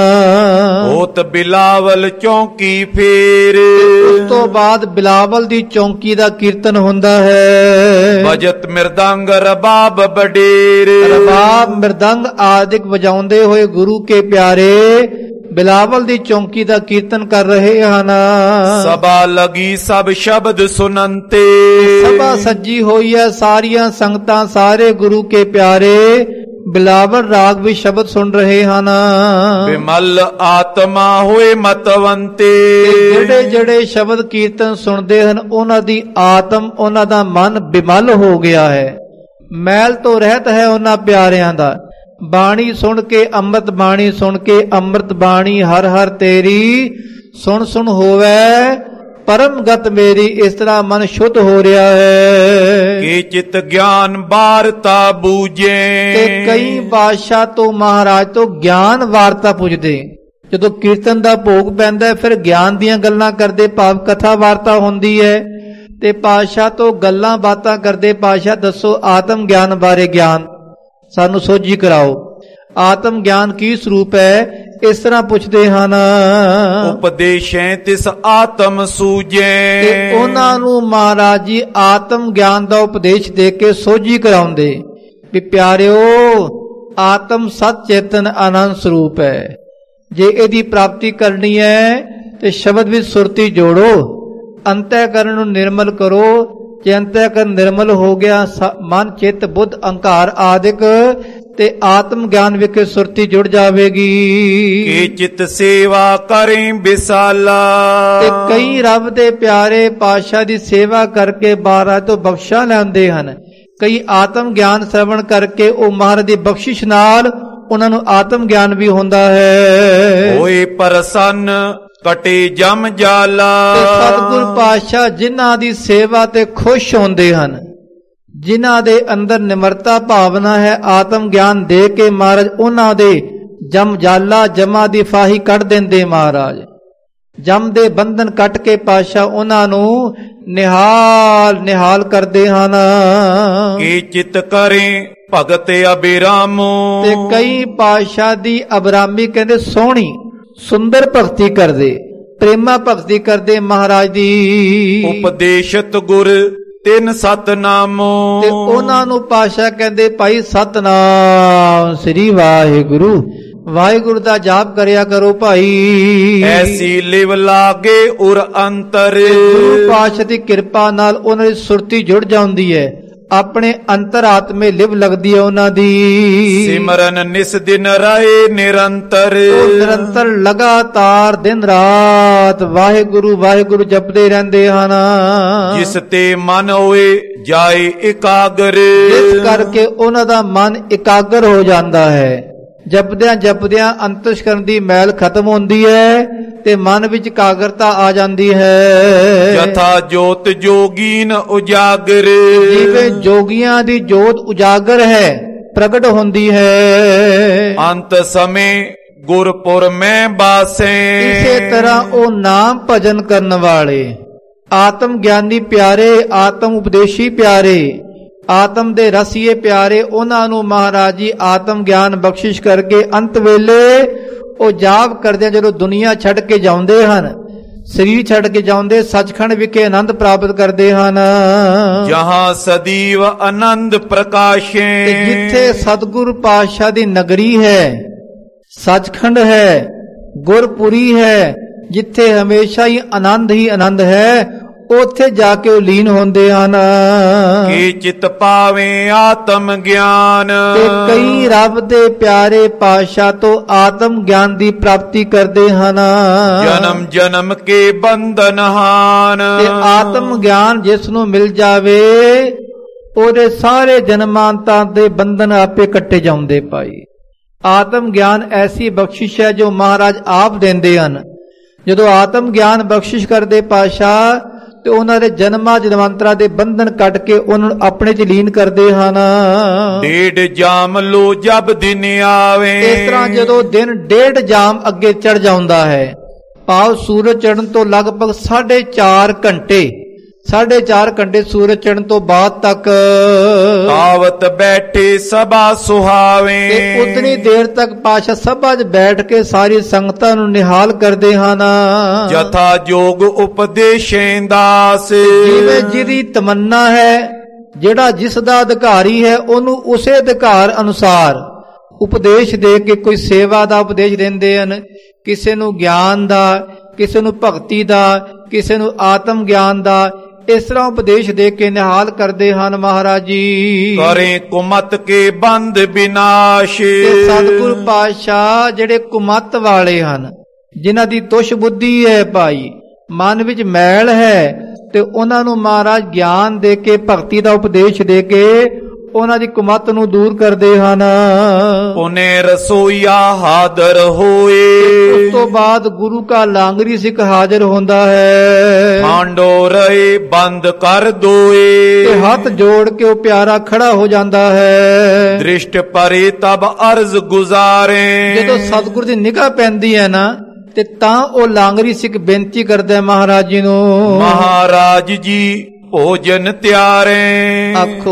ਹੋਤ ਬਿਲਾਵਲ ਚੌਂਕੀ ਫੇਰ, ਉਸ ਤੋਂ ਬਾਅਦ ਬਿਲਾਵਲ ਦੀ ਚੌਂਕੀ ਦਾ ਕੀਰਤਨ ਹੁੰਦਾ ਹੈ। ਬਜਤ ਮਿਰਦੰਗ ਰਬਾਬ ਬਡੇਰ, ਰਬਾਬ ਮਿਰਦੰਗ ਆਦਿਕ ਵਜਾਉਂਦੇ ਹੋਏ ਗੁਰੂ ਕੇ ਪਿਆਰੇ ਬਿਲਾਵਲ ਦੀ ਚੌਂਕੀ ਦਾ ਕੀਰਤਨ ਕਰ ਰਹੇ ਹਨ। ਸਭਾ ਲਗੀ ਸਭ ਸ਼ਬਦ ਸੁਨੰਤੇ, ਸਭਾ ਸੱਜੀ ਹੋਈ ਹੈ ਸਾਰੀਆਂ ਸੰਗਤਾਂ ਸਾਰੇ ਗੁਰੂ ਕੇ ਪਿਆਰੇ ਬਿਲਾਵਲ ਰਾਗ ਵੀ ਸ਼ਬਦ ਸੁਣ ਰਹੇ ਹਨ। ਬਿਮਲ ਆਤਮਾ ਹੋਏ ਮਤਵੰਤੇ, ਜਿਹੜੇ ਜਿਹੜੇ ਸ਼ਬਦ ਕੀਰਤਨ ਸੁਣਦੇ ਹਨ ਉਹਨਾਂ ਦੀ ਆਤਮ ਉਹਨਾਂ ਦਾ ਮਨ ਬਿਮਲ ਹੋ ਗਿਆ ਹੈ, ਮੈਲ ਤੋਂ ਰਹਿਤ ਹੈ ਉਹਨਾਂ ਪਿਆਰਿਆਂ ਦਾ। ਬਾਣੀ ਸੁਣ ਕੇ ਅੰਮ੍ਰਿਤ ਬਾਣੀ ਸੁਣ ਕੇ ਅੰਮ੍ਰਿਤ ਬਾਣੀ ਹਰ ਹਰ ਤੇਰੀ ਸੁਣ ਸੁਣ ਹੋਵੇ ਪਰਮ ਗਤ ਮੇਰੀ। ਇਸ ਤਰ੍ਹਾਂ ਮਨ ਸ਼ੁੱਧ ਹੋ ਰਿਹਾ ਹੈ। ਕੀ ਚਿਤ ਗਿਆਨ ਵਾਰਤਾ ਬੂਝੇ, ਤੇ ਕਈ ਬਾਦਸ਼ਾਹ ਤੋਂ ਮਹਾਰਾਜ ਤੋਂ ਗਿਆਨ ਵਾਰਤਾ ਪੁੱਛਦੇ। ਜਦੋਂ ਕੀਰਤਨ ਦਾ ਭੋਗ ਪੈਂਦਾ ਫਿਰ ਗਿਆਨ ਦੀਆਂ ਗੱਲਾਂ ਕਰਦੇ, ਭਾਵ ਕਥਾ ਵਾਰਤਾ ਹੁੰਦੀ ਹੈ ਤੇ ਪਾਤਸ਼ਾਹ ਤੋਂ ਗੱਲਾਂ ਬਾਤਾਂ ਕਰਦੇ। ਪਾਤਸ਼ਾਹ ਦੱਸੋ ਆਤਮ ਗਿਆਨ ਬਾਰੇ ਗਿਆਨ ਸਾਨੂੰ ਸੋਝੀ ਕਰਾਓ, ਆਤਮ ਗਿਆਨ ਕੀ ਸਰੂਪ ਹੈ, ਇਸ ਤਰ੍ਹਾਂ ਪੁੱਛਦੇ ਹਨ। ਉਪਦੇਸ਼ੈ ਤਿਸ ਆਤਮ ਸੂਝੇ, ਤੇ ਉਹਨਾਂ ਨੂੰ ਮਹਾਰਾਜ ਜੀ ਆਤਮ ਗਿਆਨ ਦਾ ਉਪਦੇਸ਼ ਦੇ ਕੇ ਸੋਝੀ ਕਰਾਉਂਦੇ ਵੀ ਪਿਆਰਿਓ ਆਤਮ ਸਤ ਚੇਤਨ ਆਨੰਦ ਸਰੂਪ ਹੈ। ਜੇ ਇਹਦੀ ਪ੍ਰਾਪਤੀ ਕਰਨੀ ਹੈ ਤੇ ਸ਼ਬਦ ਵਿੱਚ ਸੁਰਤੀ ਜੋੜੋ, ਅੰਤःਕਰਨ ਨੂੰ ਨਿਰਮਲ ਕਰੋ। ਜੇ ਅੰਤःਕਰਨ ਨਿਰਮਲ ਹੋ ਗਿਆ, ਮਨ ਚਿੱਤ ਬੁੱਧ ਅਹੰਕਾਰ ਆਦਿਕ ਤੇ ਆਤਮ ਗਿਆਨ ਵਿਖੇ ਸੁਰਤੀ ਜੁੜ ਜਾਵੇਗੀ। ਕੀ ਚਿਤ ਸੇਵਾ ਕਰੇ ਵਿਸਾਲਾ, ਤੇ ਕਈ ਰੱਬ ਦੇ ਪਿਆਰੇ ਪਾਤਸ਼ਾਹ ਦੀ ਸੇਵਾ ਕਰਕੇ ਬਾਰਾਂ ਤੋਂ ਬਖਸ਼ਾ ਲੈਂਦੇ ਹਨ। ਕਈ ਆਤਮ ਗਿਆਨ ਸਰਵਣ ਕਰਕੇ ਉਹ ਮਹਾਰਾਜ ਦੀ ਬਖਸ਼ਿਸ਼ ਨਾਲ ਉਹਨਾਂ ਨੂੰ ਆਤਮ ਗਿਆਨ ਵੀ ਹੁੰਦਾ ਹੈ। ਹੋਏ ਪ੍ਰਸੰਨ ਕਟੇ ਜਮ ਜਾਲਾ, ਤੇ ਸਤਿਗੁਰ ਪਾਤਸ਼ਾਹ ਜਿਨ੍ਹਾਂ ਦੀ ਸੇਵਾ ਤੇ ਖੁਸ਼ ਹੁੰਦੇ ਹਨ, ਜਿਨ੍ਹਾਂ ਦੇ ਅੰਦਰ ਨਿਮਰਤਾ ਭਾਵਨਾ ਹੈ, ਆਤਮ ਗਿਆਨ ਦੇ ਕੇ ਮਹਾਰਾਜ ਉਹਨਾਂ ਦੇ ਜਮ ਜਾਲਾ ਜਮਾ ਦੀ ਫਾਹੀ ਕੱਢ ਦਿੰਦੇ। ਮਹਾਰਾਜ ਜਮ ਦੇ ਬੰਧਨ ਕੱਟ ਕੇ ਪਾਤਸ਼ਾਹ ਉਹਨਾਂ ਨੂੰ ਨਿਹਾਲ ਨਿਹਾਲ ਕਰਦੇ ਹਨ। ਕੀ ਚਿਤ ਕਰੇ ਭਗਤ ਅਬਿਰਾਮੋ, ਤੇ ਕਈ ਪਾਤਸ਼ਾਹ ਦੀ ਅਬਰਾਮੀ ਕਹਿੰਦੇ ਸੋਹਣੀ ਸੁੰਦਰ ਭਗਤੀ ਕਰਦੇ, ਪ੍ਰੇਮਾ ਭਗਤੀ ਕਰਦੇ ਮਹਾਰਾਜ ਦੀ। ਉਪਦੇਸ਼ਤ ਗੁਰ ਤਿੰਨ ਸਤਨਾਮੋ, ਤੇ ਉਹਨਾਂ ਨੂੰ ਪਾਤਸ਼ਾਹ ਕਹਿੰਦੇ ਭਾਈ ਸਤਨਾਮ ਸ੍ਰੀ ਵਾਹਿਗੁਰੂ, ਵਾਹਿਗੁਰੂ ਦਾ ਜਾਪ ਕਰਿਆ ਕਰੋ ਭਾਈ। ਐਸੀ ਲਿਵ ਲਾਗੇ ਉਰ ਅੰਤਰ, ਗੁਰੂ ਪਾਤਸ਼ਾਹ ਦੀ ਕਿਰਪਾ ਨਾਲ ਉਹਨਾਂ ਦੀ ਸੁਰਤੀ ਜੁੜ ਜਾਂਦੀ ਹੈ, ਆਪਣੇ ਅੰਤਰ ਆਤਮੇ ਲਿਵ ਲੱਗਦੀ ਹੈ ਉਹਨਾਂ ਦੀ। ਸਿਮਰਨ ਨਿਸ ਦਿਨ ਰਹੇ ਨਿਰੰਤਰ, ਨਿਰੰਤਰ ਲਗਾਤਾਰ ਦਿਨ ਰਾਤ ਵਾਹਿਗੁਰੂ ਵਾਹਿਗੁਰੂ ਜਪਦੇ ਰਹਿੰਦੇ ਹਨ। ਜਿਸ ਤੇ ਮਨ ਹੋਏ ਜਾਏ ਇਕਾਗਰ, ਇਸ ਕਰਕੇ ਉਹਨਾਂ ਦਾ ਮਨ ਇਕਾਗਰ ਹੋ ਜਾਂਦਾ ਹੈ। ਜਪਦਿਆਂ ਜਪਦਿਆਂ ਅੰਤਸ਼ਕਰਨ ਦੀ ਮੈਲ ਖਤਮ ਹੁੰਦੀ ਹੈ ਤੇ ਮਨ ਵਿੱਚ ਇਕਾਗਰਤਾ ਆ ਜਾਂਦੀ ਹੈ। ਯਥਾ ਜੋਤ ਜੋਗੀਨ ਉਜਾਗਰ, ਜਿਵੇਂ ਜੋਗੀਆਂ ਦੀ ਜੋਤ ਉਜਾਗਰ ਹੈ ਪ੍ਰਗਟ ਹੁੰਦੀ ਹੈ। ਅੰਤ ਸਮੇਂ ਗੁਰਪੁਰ ਮੈਂ ਬਾਸੇ, ਇਸੇ ਤਰ੍ਹਾਂ ਉਹ ਨਾਮ ਭਜਨ ਕਰਨ ਵਾਲੇ ਆਤਮ ਗਿਆਨੀ ਪਿਆਰੇ, ਆਤਮ ਉਪਦੇਸ਼ੀ ਪਿਆਰੇ, ਆਤਮ ਦੇ ਰਸੀਏ ਪਿਆਰੇ, ਉਹਨਾਂ ਨੂੰ ਮਹਾਰਾਜ ਜੀ ਆਤਮ ਗਿਆਨ ਬਖਸ਼ਿਸ਼ ਕਰਕੇ ਅੰਤ ਵੇਲੇ ਉਹ ਜਾਪ ਕਰਦੇ ਜਦੋਂ ਦੁਨੀਆ ਛੱਡ ਕੇ ਜਾਂਦੇ ਹਨ, ਸਰੀਰ ਛੱਡ ਕੇ ਜਾਂਦੇ ਸੱਚਖੰਡ ਵਿਖੇ ਆਨੰਦ ਪ੍ਰਾਪਤ ਕਰਦੇ ਹਨ। ਜਹਾਂ ਸਦੀਵ ਆਨੰਦ ਪ੍ਰਕਾਸ਼ੇ, ਜਿੱਥੇ ਸਤਿਗੁਰ ਪਾਤਸ਼ਾਹ ਦੀ ਨਗਰੀ ਹੈ, ਸੱਚਖੰਡ ਹੈ, ਗੁਰਪੁਰੀ ਹੈ, ਜਿੱਥੇ ਹਮੇਸ਼ਾ ਹੀ ਆਨੰਦ ਹੀ ਆਨੰਦ ਹੈ, ਉੱਥੇ ਜਾ ਕੇ ਉਹ ਲੀਨ ਹੁੰਦੇ ਹਨ। ਕੀ ਚਿਤ ਪਾਵੇ ਆਤਮ ਗਿਆਨ, ਤੇ ਕਈ ਰੱਬ ਦੇ ਪਿਆਰੇ ਪਾਤਸ਼ਾਹ ਤੋਂ ਆਤਮ ਗਿਆਨ ਦੀ ਪ੍ਰਾਪਤੀ ਕਰਦੇ ਹਨ। ਜਨਮ ਜਨਮ ਕੇ ਬੰਧਨ ਹਾਨ, ਤੇ ਆਤਮ ਗਿਆਨ ਜਿਸ ਨੂੰ ਮਿਲ ਜਾਵੇ ਉਹਦੇ ਸਾਰੇ ਜਨਮਾਂਤਾਂ ਦੇ ਬੰਧਨ ਆਪੇ ਕੱਟੇ ਜਾਂਦੇ ਭਾਈ। ਆਤਮ ਗਿਆਨ ਐਸੀ ਬਖਸ਼ਿਸ਼ ਹੈ ਜੋ ਮਹਾਰਾਜ ਆਪ ਦਿੰਦੇ ਹਨ। ਜਦੋਂ ਆਤਮ ਗਿਆਨ ਬਖਸ਼ਿਸ਼ ਕਰਦੇ ਪਾਤਸ਼ਾਹ ਤੇ ਉਹਨਾਂ ਦੇ ਜਨਮਾਂ ਜਨਮਾਂਤਰਾਂ ਦੇ ਬੰਧਨ ਕੱਟ ਕੇ ਉਹਨਾਂ ਨੂੰ ਆਪਣੇ ਚ ਲੀਨ ਕਰਦੇ ਹਨ। ਡੇਢ ਜਾਮ ਲੋ ਜਬ ਦਿਨ ਆਵੇ। ਇਸ ਤਰ੍ਹਾਂ ਜਦੋਂ ਦਿਨ ਡੇਢ ਜਾਮ ਅੱਗੇ ਚੜ ਜਾਂਦਾ ਹੈ, ਭਾਵ ਸੂਰਜ ਚੜ੍ਹਨ ਤੋਂ ਲਗਭਗ ਸਾਢੇ ਚਾਰ ਘੰਟੇ ਸਾਢੇ ਚਾਰ ਘੰਟੇ ਸੂਰਜ ਚੜ੍ਹਨ ਤੋਂ ਬਾਅਦ ਤੱਕ ਤਾਵਤ ਬੈਠੇ ਸਭਾ ਸੁਹਾਵੇ। ਤੇ ਉਤਨੀ ਦੇਰ ਤੱਕ ਪਾਸ਼ਾ ਸਭਾ 'ਚ ਬੈਠ ਕੇ ਸਾਰੀ ਸੰਗਤਾਂ ਨੂੰ ਨਿਹਾਲ ਕਰਦੇ ਹਨ। ਜਥਾ ਜੋਗ ਉਪਦੇਸ਼ੇਂ ਦਾਸ। ਜਿਵੇਂ ਜਿਹਦੀ ਤਮੰਨਾ ਹੈ, ਜਿਹੜਾ ਜਿਸ ਦਾ ਅਧਿਕਾਰੀ ਹੈ, ਉਹਨੂੰ ਉਸੇ ਅਧਿਕਾਰ ਅਨੁਸਾਰ ਉਪਦੇਸ਼ ਦੇ ਕੇ ਕੋਈ ਸੇਵਾ ਦਾ ਉਪਦੇਸ਼ ਦਿੰਦੇ ਹਨ। ਕਿਸੇ ਨੂੰ ਗਿਆਨ ਦਾ, ਕਿਸੇ ਨੂੰ ਭਗਤੀ ਦਾ, ਕਿਸੇ ਨੂੰ ਆਤਮ ਗਿਆਨ ਦਾ, ਇਸ ਤਰ੍ਹਾਂ ਉਪਦੇਸ਼ ਦੇ ਕੇ ਨਿਹਾਲ ਕਰਦੇ ਹਨ ਮਹਾਰਾਜ ਜੀ। ਕਰੇ ਕੁਮਤ ਕੇ ਬੰਦ ਵਿਨਾਸ਼। ਤੇ ਸਤਿਗੁਰ ਪਾਤਸ਼ਾਹ ਜਿਹੜੇ ਕੁਮਤ ਵਾਲੇ ਹਨ, ਜਿਨ੍ਹਾਂ ਦੀ ਤੁਸ਼ ਬੁੱਧੀ ਹੈ ਭਾਈ, ਮਨ ਵਿੱਚ ਮੈਲ ਹੈ, ਤੇ ਉਹਨਾਂ ਨੂੰ ਮਹਾਰਾਜ ਗਿਆਨ ਦੇ ਕੇ, ਭਗਤੀ ਦਾ ਉਪਦੇਸ਼ ਦੇ ਕੇ ਉਹਨਾਂ ਦੀ ਕੁਮਤ ਨੂੰ ਦੂਰ ਕਰਦੇ ਹਨ। ਪੁਨੇ ਰਸੋਈਆ ਹਾਜ਼ਰ ਹੋਏ। ਉਸ ਤੋਂ ਬਾਅਦ ਗੁਰੂ ਕਾ ਲਾਂਗਰੀ ਸਿੱਖ ਹਾਜ਼ਰ ਹੁੰਦਾ ਹੈ। ਹਾਂਡੋ ਰਹੇ ਬੰਦ ਕਰ ਦੋਏ। ਤੇ ਹੱਥ ਜੋੜ ਕੇ ਉਹ ਪਿਆਰਾ ਖੜਾ ਹੋ ਜਾਂਦਾ ਹੈ। ਦ੍ਰਿਸ਼ਟ ਪਰੇ ਤਬ ਅਰਜ਼ ਗੁਜ਼ਾਰੇ। ਜਦੋਂ ਸਤਿਗੁਰ ਦੀ ਨਿਗਾਹ ਪੈਂਦੀ ਹੈ ਨਾ, ਤੇ ਤਾਂ ਉਹ ਲਾਂਗਰੀ ਸਿੱਖ ਬੇਨਤੀ ਕਰਦਾ ਮਹਾਰਾਜ ਜੀ ਨੂੰ, ਮਹਾਰਾਜ ਜੀ ਭੋਜਨ ਤਿਆਰੇ। ਆਖੋ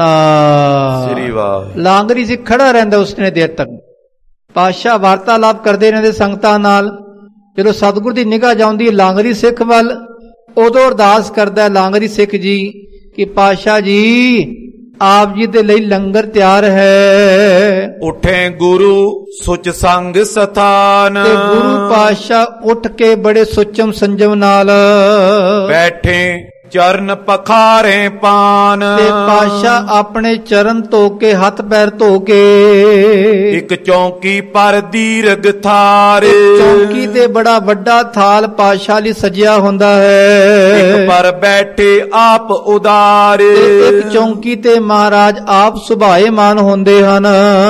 ਸਤਨਾਮ ਸ੍ਰੀ ਵਾਹਿਗੁਰੂ। ਲਾਂਗਰੀ ਸਿੱਖ ਖੜਾ ਰਹਿੰਦਾ ਉਸਨੇ ਦੇਰ ਤੱਕ। ਪਾਤਸ਼ਾਹ ਵਾਰਤਾਲਾਪ ਕਰਦੇ ਰਹਿੰਦੇ ਸੰਗਤਾਂ ਨਾਲ। ਜਦੋਂ ਸਤਿਗੁਰ ਦੀ ਨਿਗਾਹ ਜਾਂਦੀ ਹੈ ਲਾਂਗਰੀ ਸਿੱਖ ਵੱਲ, ਉਦੋਂ ਅਰਦਾਸ ਕਰਦਾ ਲਾਂਗਰੀ ਸਿੱਖ ਜੀ ਕਿ ਪਾਤਸ਼ਾਹ ਜੀ, ਆਪ ਜੀ ਦੇ ਲਈ ਲੰਗਰ ਤਿਆਰ ਹੈ। ਉਠੇ ਗੁਰੂ ਸੁਚ ਸੰਗ ਸਥਾਨ। ਤੇ ਗੁਰੂ ਪਾਤਸ਼ਾਹ ਉੱਠ ਕੇ ਬੜੇ ਸੁਚਮ ਸੰਜਮ ਨਾਲ ਬੈਠੇ ਚਰਨ ਪਖਾਰੇ ਪਾਨ। ਤੇ ਪਾਤਸ਼ਾਹ ਆਪਣੇ ਚਰਨ ਧੋ ਕੇ, ਹੱਥ ਪੈਰ ਧੋ ਕੇ, ਇੱਕ ਚੌਂਕੀ ਪਰ ਦੀਰਘ ਥਾਰ। ਚੌਂਕੀ ਤੇ ਬੜਾ ਵੱਡਾ ਥਾਲ ਪਾਤਸ਼ਾਹ ਲਈ ਸਜਿਆ ਹੁੰਦਾ ਹੈ। ਇੱਕ ਪਰ ਬੈਠੇ ਆਪ ਉਦਾਰ। ਤੇ ਇੱਕ ਚੌਂਕੀ ਤੇ ਮਹਾਰਾਜ ਆਪ ਸੁਭਾਏਮਾਨ ਹੁੰਦੇ ਹਨ।